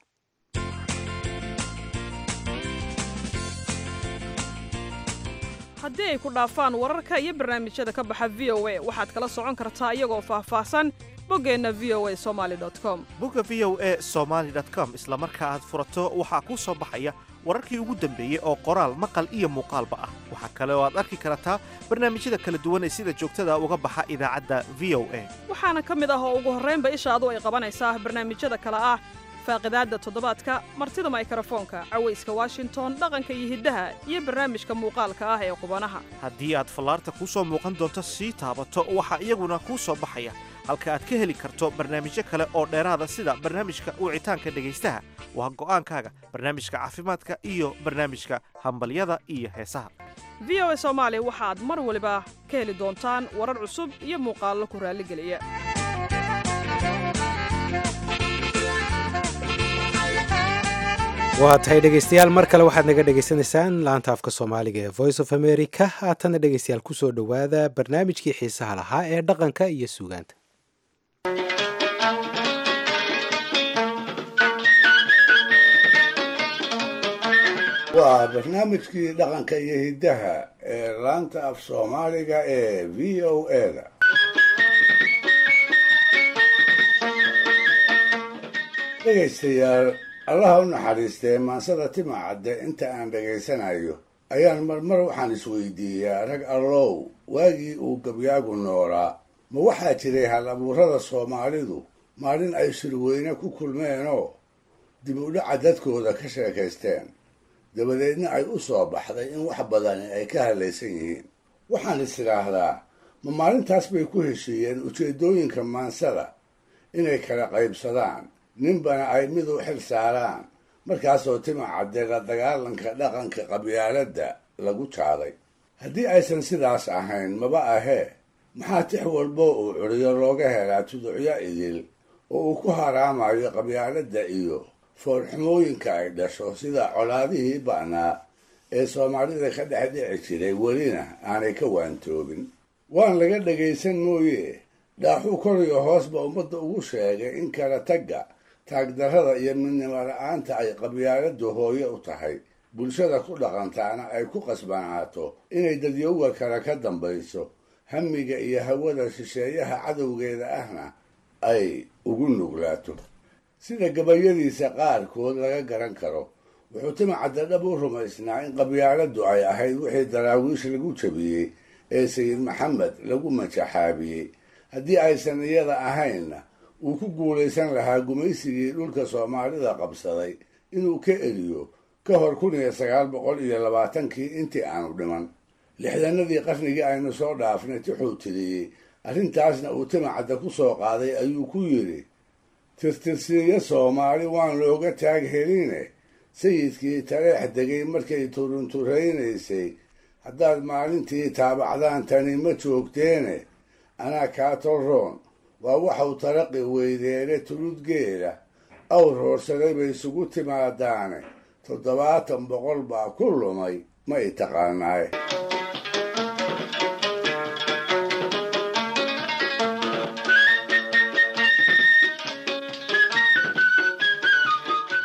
haddii ay ku dhaafaan wararka iyo barnaamijyada ka baxa v o a waxaad kala socon kartaa iyagoo faahfaahsan boggeenna v o a somaali com bogga v o a somaali com isla marka aad furato waxaa kuu soo baxaya wararkii ugu dambeeyey oo qoraal maqal iyo muuqaalba ah waxaa kale oo aad arki kartaa barnaamijyada kala duwan ee sida joogtada uga baxa idaacadda v o a waxaana ka mid ah oo ugu horraynba ishaadu ay qabanaysaa barnaamijyada kale ah faaqidaadda toddobaadka martida maykarafoonka cawayska washington dhaqanka iyo hiddaha iyo barnaamijka muuqaalka ah ee qubanaha haddii aad fallaarta kuu soo muuqan doonto sii taabato waxaa iyaguna kuu soo baxaya halka aad ka heli karto barnaamijyo kale oo dheeraada sida barnaamijka wicitaanka dhegaystaha waa go'aankaaga barnaamijka caafimaadka iyo barnaamijka hambalyada iyo heesaha v o a soomaali waxaad mar waliba ka heli doontaan warar cusub iyo muuqaallo ku raalligeliya waa tahay dhegaystayaal mar kale waxaad naga dhegaysanaysaan laanta afka soomaaliga ee voice of america haatana dhegaystayaal ku soo dhowaada barnaamijkii xiisaha lahaa ee dhaqanka iyo suugaanta waa barnaamijkii dhaqanka iyo hiddaha ee laanta af soomaaliga ee v o a-da dhegaystayaal allaha u naxariistee maansada timacadde inta aan dhegaysanayo ayaan marmar waxaan isweydiiyaa rag allow waagii uu gabyaagu noolaa ma waxaa jiray hal abuurada soomaalidu maalin ay shirweyne ku kulmeenoo dib u dhaca dadkooda ka sheekaysteen dabadeedna ay u soo baxday in wax badani ay ka hadlaysan yihiin waxaan is idhaahdaa ma maalintaas bay ku heshiiyeen ujeeddooyinka maansada inay kala qaybsadaan ninbana ay mid u xil saaraan markaasoo timacadde la dagaalanka dhaqanka qabyaaladda lagu jaaday haddii aysan sidaas ahayn maba ahee maxaa tix walbo uu curiyo looga helaa tuducyo idil oo uu ku haraamayo qabyaaladda iyo foolxumooyinka ay dhasho sida colaadihii ba'naa ee soomaalida ka dhex dhici jiray welina aanay ka waantoobin waan laga dhagaysan mooye dhaaxuu kor iyo hoosba ummadda ugu sheegay in kala tagga taagdarrada iyo midnimo la-aanta ay qabyaaladdu hooye u tahay bulshada ku dhaqantaana ay ku qasbanaato inay dadyowga kale ka dambayso hamiga iyo hawada shisheeyaha cadowgeeda ahna ay ugu nuglaato sida gabayadiisa qaarkood laga garan karo wuxuu timacadde dhab u rumaysnaa in qabyaaladdu ay ahayd wixii daraawiish lagu jabiyey ee sayid maxamed lagu majaxaabiyey haddii aysan iyada ahaynna uu ku guulaysan lahaa gumaysigii dhulka soomaalida qabsaday inuu ka eriyo ka hor 1920 intii aanu dhiman lixdanadii qarnigii aynu soo dhaafnay tixuu tiriyey arrintaasna uu timacadda ku soo qaaday ayuu ku yidhi tirtirsiiyo soomaali waan looga taag heline sayidkii taleex degay markay turunturaynaysay haddaad maalintii taabacdaan tani ma joogteene anaa kaa tolroon waa waxau taraqi weydeene tuludgeela awr hoorsaday bay isugu timaadaane 70 baa ku lumay ma i taqaanaaye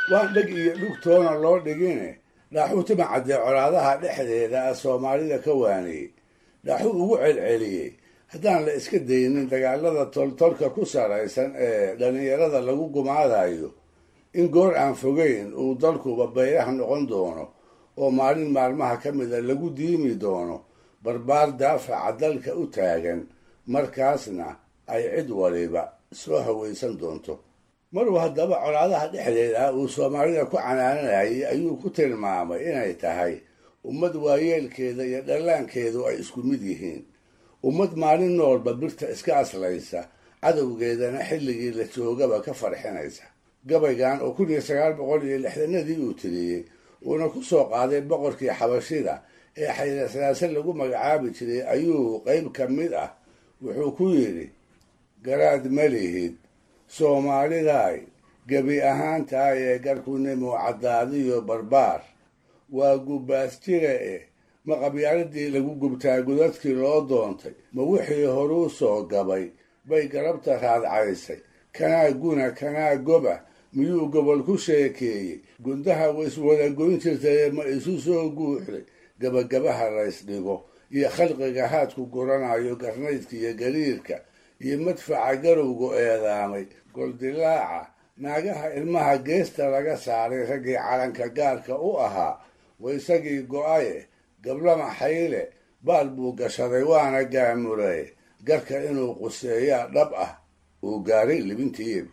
waan dheg iyo dhugtoona loo dhigine dhaaxuu timacadee colaadaha dhexdeeda ah soomaalida ka waaniyey dhaaxuu ugu celceliyey haddaan la iska daynin dagaalada toltolka ku saraysan ee dhallinyarada lagu gumaadayo in goor aan fogeyn uu dalkuba bayraha noqon doono oo maalin maalmaha ka mida lagu diimi doono barbaar daafaca dalka u taagan markaasna ay cid waliba soo hawaysan doonto maruu haddaba colaadaha dhexdeeda ah uu soomaalida ku canaananayay ayuu ku tilmaamay inay tahay ummad waayeelkeeda iyo dhallaankeedu ay isku mid yihiin ummad maalin noolba birta iska aslaysa cadowgeedana xilligii la joogaba ka farxinaysa gabaygan oo 1960 uu tiriyey uuna ku soo qaaday boqorkii xabashida ee Xayla Salaase lagu magacaabi jiray ayuu qayb ka mid ah wuxuu ku yidhi garaad ma lihid soomaaliday gebi ahaantaay ee garkunimo caddaadiyo barbaar waa gubbaas jire ma qabyaaladii lagu gubtaa godadkii loo doontay ma wixii horuu soo gabay bay garabta raadcaysay kanaa guna kanaa goba miyuu gobol ku sheekeeyey gundaha waiswada goyn jirtay ma isu soo guuxday gabagabaha laysdhigo iyo khalqiga haadku guranayo garnaydka iyo gariirka iyo madfaca garowgu eedaamay goldilaaca naagaha ilmaha geesta laga saaray raggii calanka gaarka u ahaa wa isagii go-aye gablama xayle baal buu gashaday waana gaamuray garka inuu quseeyaa dhab ah uu gaaray libintiiib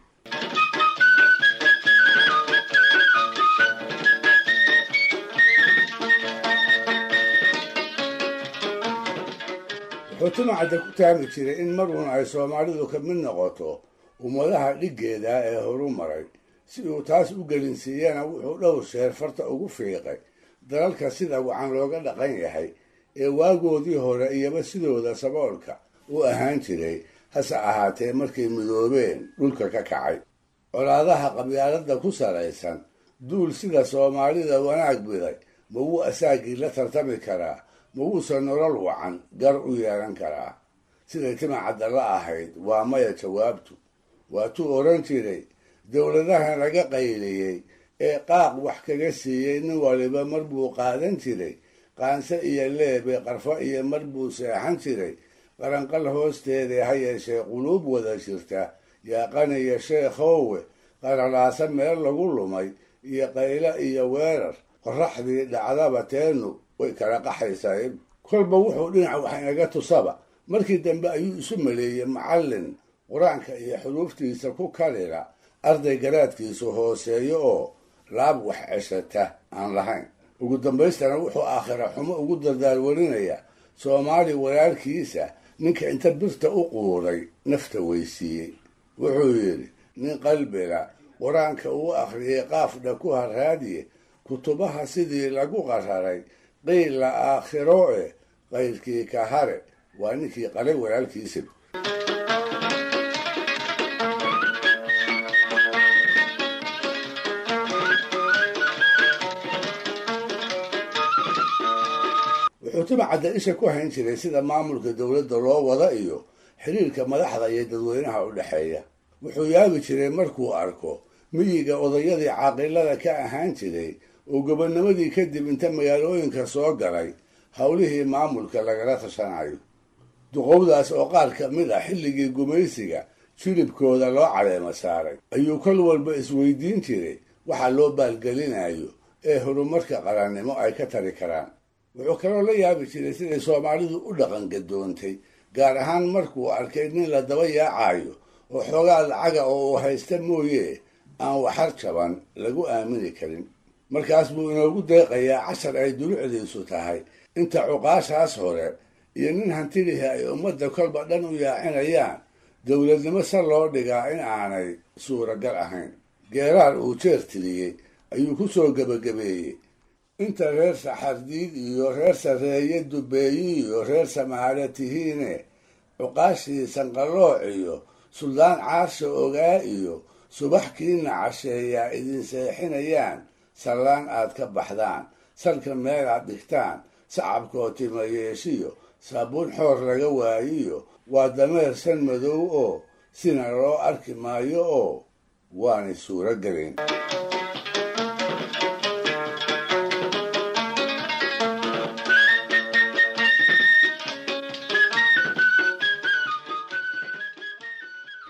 wuxuu timacadda ku taami jiray in maruun ay soomaalidu ka mid noqoto ummadaha dhiggeeda ee horu maray si uu taas u gelinsiiyana wuxuu dhowr sheer farta ugu fiiqay dalalka sida wacan looga dhaqan yahay ee waagoodii hore iyaba sidooda saboolka u ahaan jiray hase ahaatee markay midoobeen dhulka ka kacay colaadaha qabyaaladda ku saraysan duul sida soomaalida wanaag biday ma wuu asaagii la tartami karaa ma wuuse nolol wacan gar u yeelan karaa siday timacadda la ahayd waa maya jawaabtu waatuu odhan jiray dowladahan laga qayliyey ee qaaq wax kaga siiyey nin waliba mar buu qaadan jiray qaanse iyo leebe qarfo iyo mar buu seexan jiray qaranqal hoosteeda ha yeeshee quluub wada jirta yaaqaniyo sheekhowe qaralaasa meel lagu lumay iyo qaylo iyo weerar qorraxdii dhacdaba teenu way kala qaxaysaa kolba wuxuu dhinac wax inaga tusaba markii dambe ayuu isu maleeyey macallin qur-aanka iyo xuruuftiisa ku kalila arday garaadkiisu hooseeyo oo laab wax ceshata aan lahayn ugu dambaystana wuxuu aakhira xumo ugu dardaalwarinaya soomaali walaalkiisa ninka inta birta u quuray nafta weysiiyey wuxuu yidhi nin qalbiga qur-aanka uu akhriyey qaafdha ku harraadiye kutubaha sidii lagu qararay qiila aakhiro qayrkii ka hare waa ninkii qalay walaalkiisa wuxuu timacadda isha ku hayn jiray sida maamulka dowladda loo wada iyo xiriirka madaxda iyo dadweynaha u dhexeeya wuxuu yaabi jiray markuu arko miyiga odayadii caaqilada ka ahaan jiray oo gobonnimadii kadib inta magaalooyinka soo galay howlihii maamulka lagala tashanayo duqowdaas oo qaar ka mid ah xilligii gumaysiga jilibkooda loo caleema saaray ayuu kol walba isweydiin jiray waxa loo baalgelinayo ee horumarka qarannimo ay ka tari karaan wuxuu kaloo la yaabi jiray siday soomaalidu u dhaqan gadoontay gaar ahaan markuu arkay nin la daba yaacayo oo xoogaa lacaga oo uu haysta mooye aan waxar jaban lagu aamini karin markaas buu inoogu deeqayaa cashar ay dulucdiisu tahay inta cuqaashaas hore iyo nin hantilihi ay ummadda kolba dhan u yaacinayaan dowladnimo se loo dhigaa in aanay suuragal ahayn geeraar uu jeer tiriyey ayuu ku soo gebagabeeyey inta reer saxardiid iyo reer sarreeye dubeeyi iyo reer samaale tihiine cuqaashii sanqalooc iyo suldaan caarsha ogaa iyo subaxkiina casheeyaa idin seexinayaan sallaan aad ka baxdaan salka meel aad dhigtaan sacabkoo tima yeeshiyo saabuun xoor laga waayiyo waa dameer san madow oo sina loo arki maayo oo waanay suuro gelin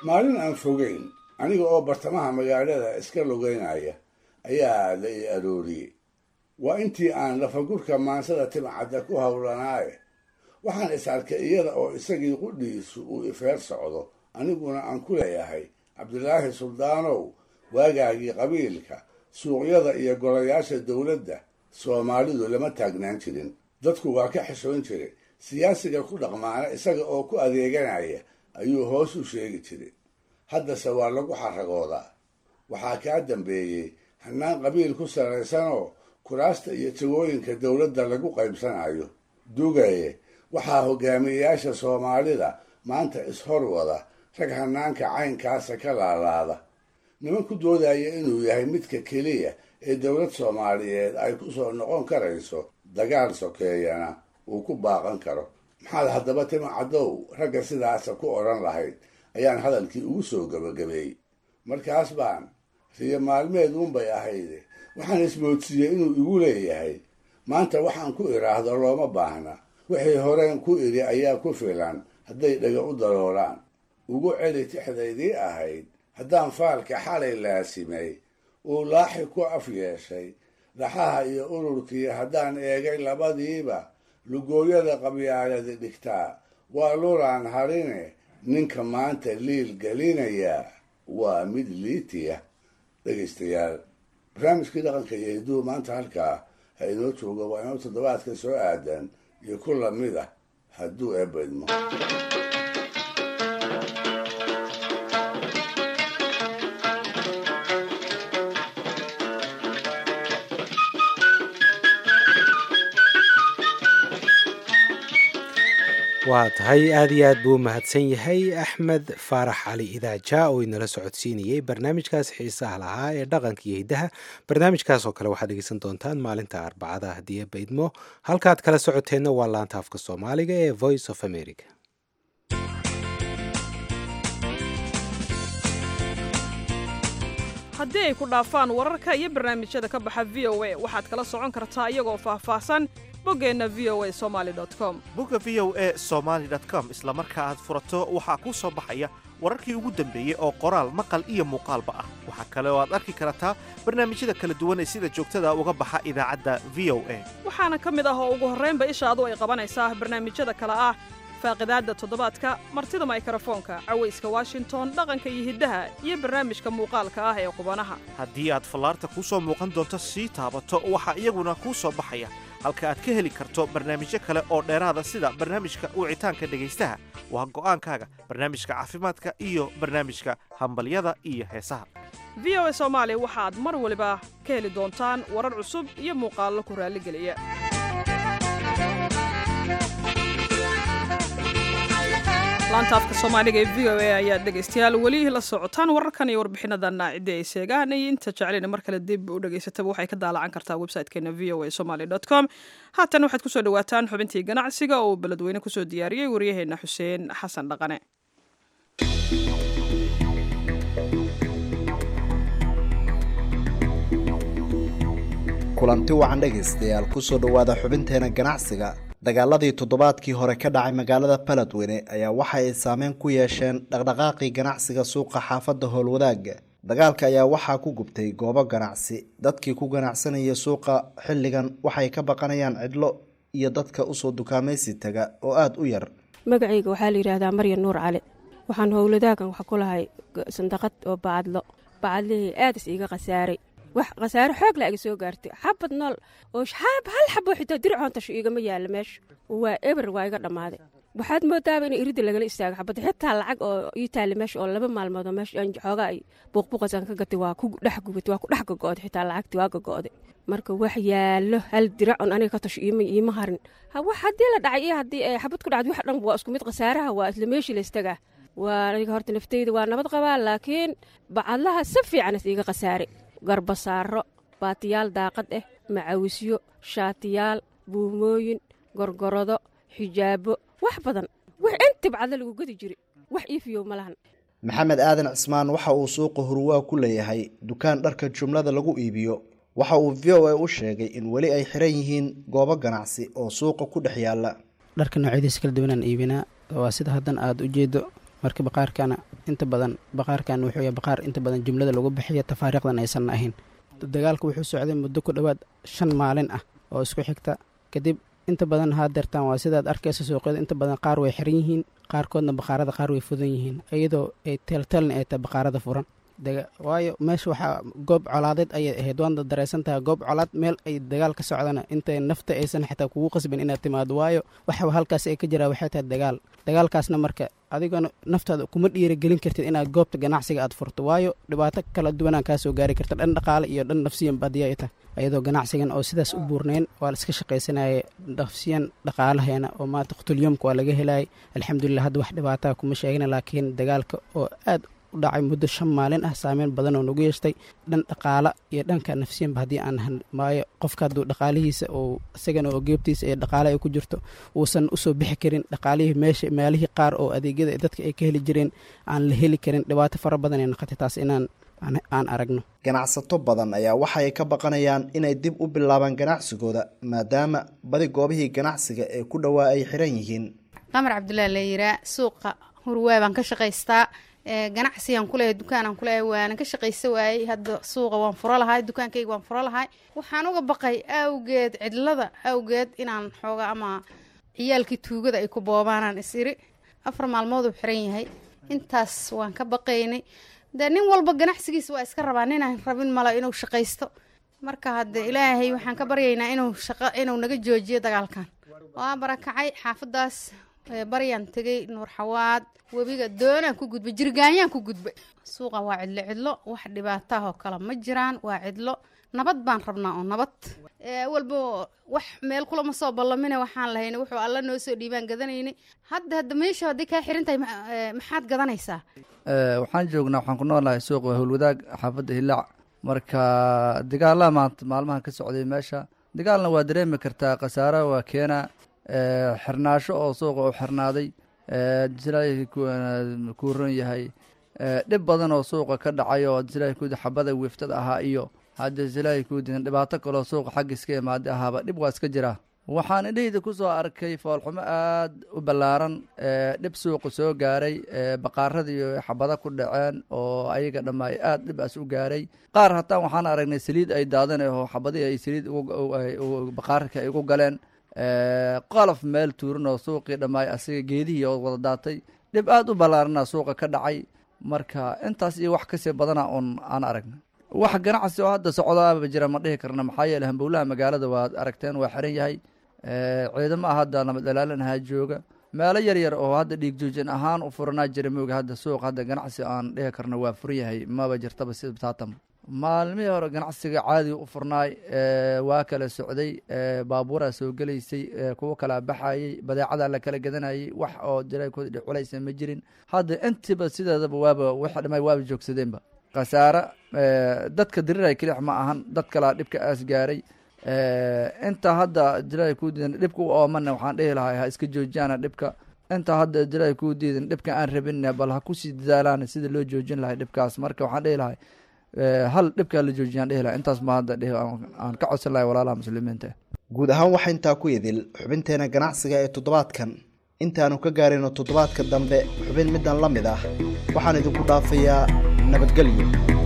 maalin aan fogeyn aniga oo bartamaha magaalada iska lugeynaya ayaa la ii arooriyey. waa intii aan lafagurka maansada timcadda ku howlanaaye waxaan is arkay iyada oo isagii qudhiisu uu ifeer socdo, aniguna aan ku leeyahay cabdilaahi suldaanow, waagaagii qabiilka suuqyada iyo golayaasha dowladda soomaalidu lama taagnaan jirin. dadku waa ka xishoon jiray. siyaasiga ku dhaqmaana isaga oo ku adeeganaya ayuu hoos u sheegi jiray. haddase waa lagu xaragoodaa. waxaa kaa dambeeyey hannaan qabiil ku sarraysanoo kuraasta iyo jagooyinka dowladda lagu qaybsanayo. dugaye waxaa hogaamiyeyaasha soomaalida maanta ishor wada rag hannaanka caynkaasa ka laalaada. niman ku doodaya inuu yahay midka keliya ee dowlad soomaaliyeed ay ku soo noqon karayso dagaal sokeeyana uu ku baaqan karo. maxaad haddaba timcaddow ragga sidaasa ku odhan lahayd ayaan hadalkii ugu soo gabagabeeyey. markaas baan riyo maalmeed uunbay ahayde waxaan ismoodsiiyey inuu igu leeyahay maanta waxaan ku idhaahdo looma baahna, wixii horeen ku idhi ayaa ku filan hadday dhaga u daroolaan. ugu celi tixdaydii ahayd haddaan faalka xalay laasimay uu laaxi ku af yeeshay, dhaxaha iyo ururkii haddaan eegay labadiiba lugooyada qabyaaladi dhigtaa waa lulaan harine ninka maanta liil gelinayaa waa mid liitiya. dhegaystayaal, barnaamijkii dhaqanka iyo hidduu maanta halkaa ha inoo jooga. waa inoo toddobaadka soo aadan iyo ku lamid ah hadduu eebbaydmo. waa tahay aad iyo aad buu mahadsan yahay axmed faarax cali idaaja oo inala socodsiinayey barnaamijkaas xiisaha lahaa ee dhaqanka iyo hiddaha. barnaamijkaas oo kale waxaad dhegeysan doontaan maalinta arbacada haddii eebbaydmo. halkaad kala socoteenna waa laanta afka soomaaliga ee voice of america. haddii ay ku dhaafaan wararka iyo barnaamijyada ka baxa v o a waxaad kala socon kartaa iyagoo faahfaahsan boggeenna v o a somaali com. bogga v o a somaali com isla marka aad furato waxaa kuu soo baxaya wararkii ugu dambeeyey oo qoraal maqal iyo muuqaalba ah. waxaa kale oo aad arki kartaa barnaamijyada kala duwan ee sida joogtada uga baxa idaacadda v o a. waxaana ka mid ah oo ugu horraynba ishaadu ay qabanaysaa barnaamijyada kale ah faaqidaadda toddobaadka, martida maykarafoonka, cawayska washington, dhaqanka iyo hiddaha iyo barnaamijka muuqaalka ah ee qubanaha. haddii aad fallaarta kuu soo muuqan doonto sii taabato waxaa iyaguna kuu soo baxaya halka aad ka heli karto barnaamijyo kale oo dheeraada sida barnaamijka wicitaanka dhegaystaha. waa go'aankaaga barnaamijka caafimaadka iyo barnaamijka hambalyada iyo heesaha. v o a soomaali waxaad mar waliba ka heli doontaan warar cusub iyo muuqaallo ku raalligeliya. laanta afka soomaaliga ee v o a ayaad dhegaystayaal weli la socotaan. wararkan iyo warbixinadanna ciddi ay seegaan iyo inta jecelina mar kale dib u dhegaysataba waxay ka daalacan kartaa website-keena v o a somaali com. haatan waxaad kusoo dhawaataan xubintii ganacsiga oo beledweyne kusoo diyaariyey waryaheena xuseen xasan dhaqane. kulanti wacan dhegaystayaal kusoo dhowaada xubinteena ganacsiga. dagaaladii toddobaadkii hore ka dhacay magaalada baledweyne ayaa waxa ay saameyn ku yeesheen dhaqdhaqaaqii ganacsiga suuqa xaafadda howlwadaaga. dagaalka ayaa waxaa ku gubtay goobo ganacsi. dadkii ku ganacsanaya suuqa xilligan waxay ka baqanayaan cidlo iyo dadka usoo dukaamaysi taga oo aada u yar. magacayga waxaa la yidhaahdaa maryan nuur cali. waxaan howlwadaagan wax ku lahay sandaqad oo bacadlihii aadis iiga khasaaray. wax khasaare xoog la iga soo gaartay. xabad nool oo hal xabo xitaa dircoontashu igama yaalla meesha. waa eber waa iga dhammaaday. waxaad moodaaba in iridda lagala istaago xabadda xitaa lacag oo ii taali meesha oo 2 maalmood oo meesha aan xoogaa ay buuqbuuqasan ka gatay waa ku dhex gubatay, waa ku dhex gogo'day, xitaa lacagtii waa gogo'day. marka wax yaallo hal diracon aniga ka tasho iima harin. wax haddii la dhacay iyo haddii ay xabad ku dhacday wax dhan waa isku mid. khasaaraha waa isla meeshii la istagaa. waa aniga horta naftayda waa nabad qabaa, laakiin bacadlaha si fiican is iiga khasaaray. garbasaaro, baatiyaal daaqad ah, macawisyo, shaatiyaal, buumooyin, gorgorado, xijaabo, wax badan. wax inta bacadla lagu gadi jiray wax iifiyo ma lahan. maxamed aadan cismaan waxa uu suuqa hurwaa ku leeyahay dukaan dharka jumlada lagu iibiyo. waxa uu v o a u sheegay in weli ay xiran yihiin goobo ganacsi oo suuqa ku dhex yaalla. dharka noocyadiisa kala duwanaan iibinaa. waa sida haddan aada u jeedo marka baqaarkana inta badan baqaarkan wuxuu yahay baqaar inta badan jumlada lagu bixiyo tafaariiqdan aysan ahayn. dagaalku wuxuu socday muddo ku dhowaad 5 maalin ah oo isku xigta. kadib inta badan haadeertaan waa sidaad arkaysa suuqyada inta badan qaar way xiran yihiin, qaarkoodna baqaarada qaar way fudan yihiin, iyadoo ay teelteelna ay tahay baqaarada furan. waayo meesha waxaa goob colaadeed ayay ahayd, waana dareysan tahay goob colaad meel ay dagaal ka socdana intay nafta aysan xitaa kugu qasbin inaad timaado, waayo waxa halkaas ay ka jiraa waxay tahay dagaalkaasna marka adigana naftaada kuma dhiirigelin kartid inaad goobta ganacsiga aad furto, waayo dhibaato kala duwanaan kaa soo gaari karta dhan dhaqaale iyo dhan nafsiyan badiya ay tahay. iyadoo ganacsigan oo sidaas u buurnayn waa la iska shaqaysanayay nafsiyan dhaqaalaheena oo maanta qutulyoomka waa laga helayay. alxamdulilah hadda wax dhibaataa kuma sheegna, laakiin dagaalka oo aad u dhacay muddo 5 maalin ah saameyn badan oo nagu yeeshtay dhan dhaqaala iyo dhanka nafsiyanba haddii aan maayo qofka hadduu dhaqaalihiisa oo isagana oo geebtiisa ee dhaqaale ay ku jirto uusan usoo bixi karin dhaqaalihii meelihii qaar oo adeegyada dadka ay ka heli jireen aan la heli karin, dhibaato fara badan ay noqotay taas aan aragno. ganacsato badan ayaa waxa ay ka baqanayaan inay dib u bilaabaan ganacsigooda maadaama badi goobihii ganacsiga ee ku dhowaa ay xiran yihiin. qamar cabdullaahi la yiraa suuqa hurwaa baan ka shaqaystaa, ganacsigan kuleeyahay dukaanaan kuleeyahay waanan ka shaqaysa waayey. hadda suuqa waan furo lahay, dukaankayga waan furo lahay. waxaan uga baqay awgeed cidlada awgeed inaan xooga ama ciyaalkii tuugada ay ku boobaanaan isiri. 4 maalmood uu xiran yahay, intaas waan ka baqaynay. dee nin walba ganacsigiisa waa iska rabaa, ninaan rabin mala inuu shaqaysto. marka hadda ilaahay waxaan ka baryaynaa inuu naga joojiyo dagaalkan. waa barakacay xaafadaas baryaan tegay Nuur Xawaad, webiga doonaan ku gudbay, jirgaanyaan ku gudbay. suuqa waa cidlo wax dhibaataah oo kale ma jiraan, waa cidlo. nabad baan rabnaa oo nabad walba wax meel kulama soo ballamina waxaan lahayn wuxuu alla noo soo dhiibaan gadanaynay. hadda meesha haddii kaa xiran tahay maxaad gadanaysaa? waxaan joognaa, waxaan ku noolahay suuqa howlwadaag xaafadda Hilaac. marka dagaalada maanta maalmahan ka socday meesha, dagaalna waa dareemi kartaa, khasaaro waa keenaa, xirnaasho oo suuqa u xirnaaday, jilaahi ku ron yahay, dhib badan oo suuqa ka dhacay oo jilaahi ku xabada wiiftada ahaa iyo hadda jilaahi ku diin dhibaato kale oo suuqa xagga iska imaaday ahaaba dhib waa iska jiraa. waxaan indhahayda ku soo arkay foolxumo aad u ballaaran, dhib suuqa soo gaaray, baqaaradii iyo xabada ku dhaceen oo ayaga dhammaay aad dhibaas u gaaray. qaar hataa waxaan aragnay saliid ay daadan oo xabadii ay saliid baqaarka ay ugu galeen, qalaf meel tuuran oo suuqii dhammaay asiga geedihii oo wada daatay. dhib aad u ballaarana suuqa ka dhacay. marka intaas iyo wax kasii badana oon aan aragna. wax ganacsi oo hadda socdaaba jira ma dhihi karna, maxaa yeele hambowlaha magaalada waad aragteen waa xiran yahay. ciidamaha hadda nabad ilaalinahaa jooga, meelo yaryar oo hadda dhiig joojin ahaan u furanaa jira mooga. hadda suuq hadda ganacsi aan dhihi karna waa furan yahay maba jirtaba sida taatan. maalmihii hore ganacsiga caadi u furnaay, waa kala socday, baabuuraa soo gelaysay, kuwo kala baxayay, badeecada la kala gadanayay, wax oo jiraykooda culaysa ma jirin. hadda intiba sideedaba waaba wax dhamay waaba joogsadeenba. khasaare dadka diriray kelix ma ahan, dad kalaa dhibka aas gaaray. inta hadda jilaahi ku diidan dhibka u oomana waxaan dhihi lahay ha iska joojiyaan dhibka. inta hadda jilaahi ku diidan dhibka aan rabin bal ha kusii dadaalaan sida loo joojin lahay dhibkaas. marka waxaan dhihi lahay hal dhibkaa la joojiyaan dhihi lahay. intaas ma hadda aan ka codsan lahay walaalaha muslimiinta. guud ahaan waxaa intaa ku idil xubinteena ganacsiga ee toddobaadkan. intaanu ka gaarayno toddobaadka dambe xubin middan la mid ah, waxaan idinku dhaafayaa nabadgelyo.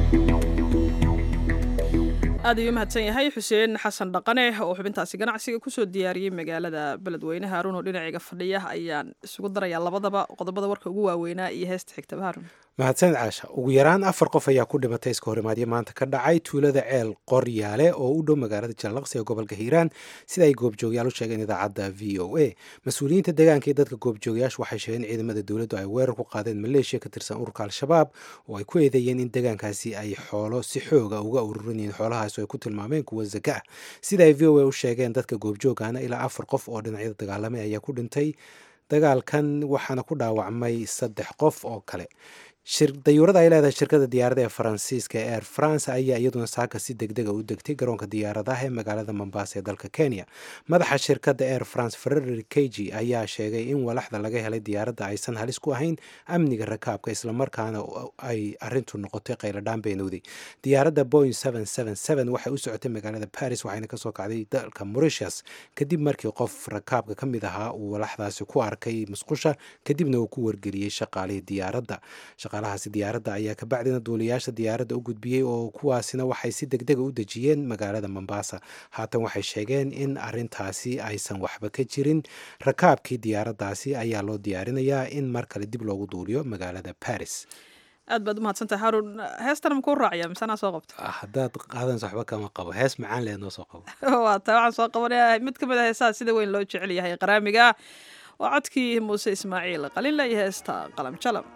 aad ayuu mahadsan yahay xuseen xasan dhaqane oo xubintaasi ganacsiga kusoo diyaariyey magaalada beledweyne. haarun oo dhinacayga fadhiya ayaan isugu darayaa labadaba qodobada warka ugu waaweynaa iyo heesta xigtaba. haarun mahadsaned caasha. ugu yaraan 4 qof ayaa ku dhimatay iska horimaadyo maanta ka dhacay tuulada ceel qoryaale oo u dhow magaalada jalalaqsi ee gobolka hiiraan, sida ay goobjoogyaal u sheegeen idaacadda v o a. mas-uuliyiinta deegaanka iyo dadka goobjoogayaashu waxay sheegeen ciidamada dowladdu ay weerar ku qaadeen maleeshiya ka tirsan ururka al-shabaab oo ay ku eedeeyeen in deegaankaasi ay xoolo si xooga uga ururin yihiin. xoolahaas oo ay ku tilmaameen kuwa zaka ah. sida ay v o a u sheegeen dadka goobjoogana ilaa 4 qof oo dhinacyada dagaalamay ayaa ku dhintay dagaalkan, waxaana ku dhaawacmay 3 qof oo kale. dayuurada ay leedahay shirkada diyaarada ee faransiiska ee Air France ayaa iyaduna saaka si degdega u degtay garoonka diyaaradaha ee magaalada Mombasa ee dalka Kenya. madaxa shirkada Air France Frederick Keji ayaa sheegay in walaxda laga helay diyaaradda aysan halis ku ahayn amniga rakaabka, islamarkaana ay arintu noqotay qayladhaan beenowday. diyaaradda Boeing 777 waxay u socotay magaalada Paris waxayna kasoo kacday dalka Mauritius kadib markii qof rakaabka ka mid ahaa uu walaxdaasi ku arkay musqusha, kadibna uu ku wargeliyey shaqaalihii diyaaradda. shaqaalahaasi diyaaradda ayaa kabacdina duuliyaasha diyaaradda u gudbiyey oo kuwaasina waxay si degdega u dejiyeen magaalada mombasa. haatan waxay sheegeen in arintaasi aysan waxba ka jirin. rakaabkii diyaaraddaasi ayaa loo diyaarinayaa in mar kale dib loogu duuliyo magaalada paris. aad baad umahadsantahay haarun. heestana makuu raacaya mise anaa soo qabto? haddaad qaadansa waxba kama qabo, hees macaan leed noo soo qabo. waa taa waxaan soo qabanaya mid ka mid a heesaha sida weyn loo jecel yahay qaraamiga waa codkii muuse ismaaciil qalinle iyo heesta qalam jalam.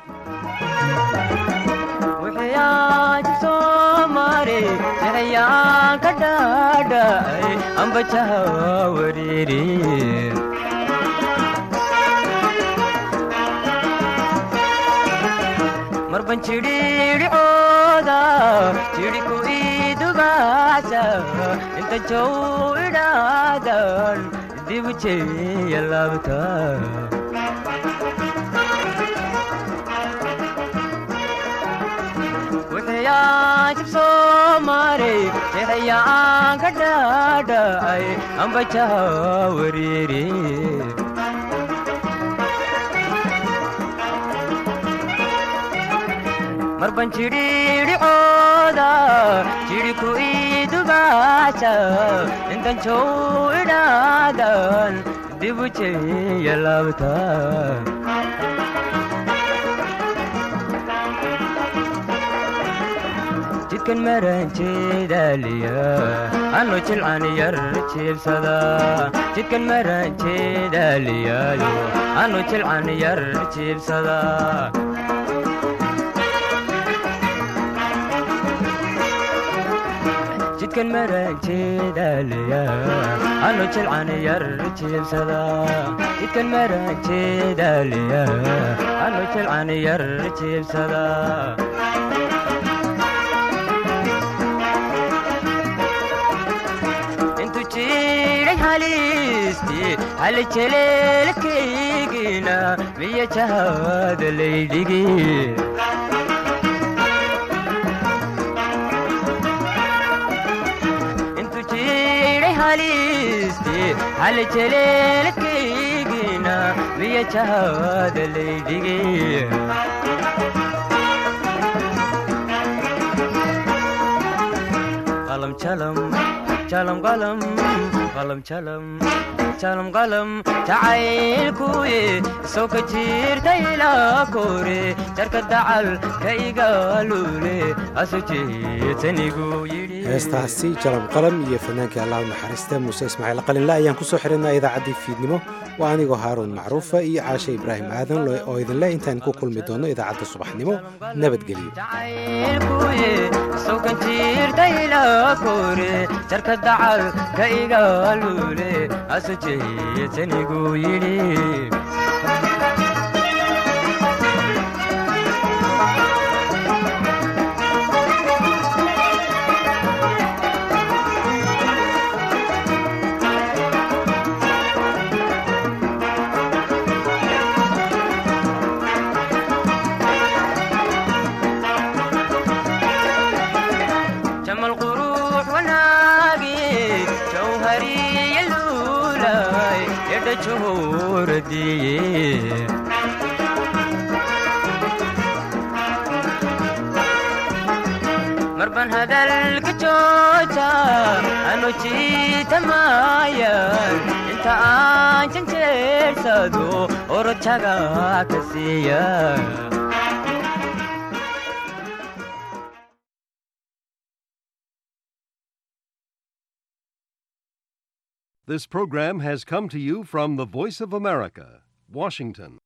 marban jidhiidhicooda jidhiku idubaasa inta jow idhaadan dibu jeeya laabta wixiyaan jib soo maray jeexayaan ka dhaadhacay ambajaha wariiri marban jidhiidhicooda jidhiku idubaasa intan jow idhaadan dibu jeeya laabta jidkan maran jeedaaliya anu jilcan yar jiibsada jidkan maran jeedaaliyaayo anu jilcan yar jiibsada jidkan maran jeedaaliya anu jilcan yar jiibsada jidkan maran jeedaaliya anu jilcan yar jiibsada intu jiray halisti hal jeleelkaygina miya jahada laydhigi hal jeleelkaygina miya jahada laydhigi qalam jalam jalam qalam qalam jalam jalam qalam jacaylkuye soo ka jirtay ilaa kore jarka dacal ka igaalule asu jeetanigu yidhi. heestaasi jalam qalam iyo fanaankii allah u naxariista muuse ismaaciil qalinle ayaan kusoo xirinaa idaacaddii fiidnimo. waa anigoo haaruun macruufa iyo caashe ibraahim aadan oo idinle intaan ku kulmi doono idaacadda subaxnimo. nabadgelyo. soo ka jirtay ilaa kore jarka dacal ka igaalule asu jeetanigu yidhi. marban hadalka jooja anu jiitamayan inta aan janjeersado orojaga ka siiya. This program has come to you from the Voice of America, Washington.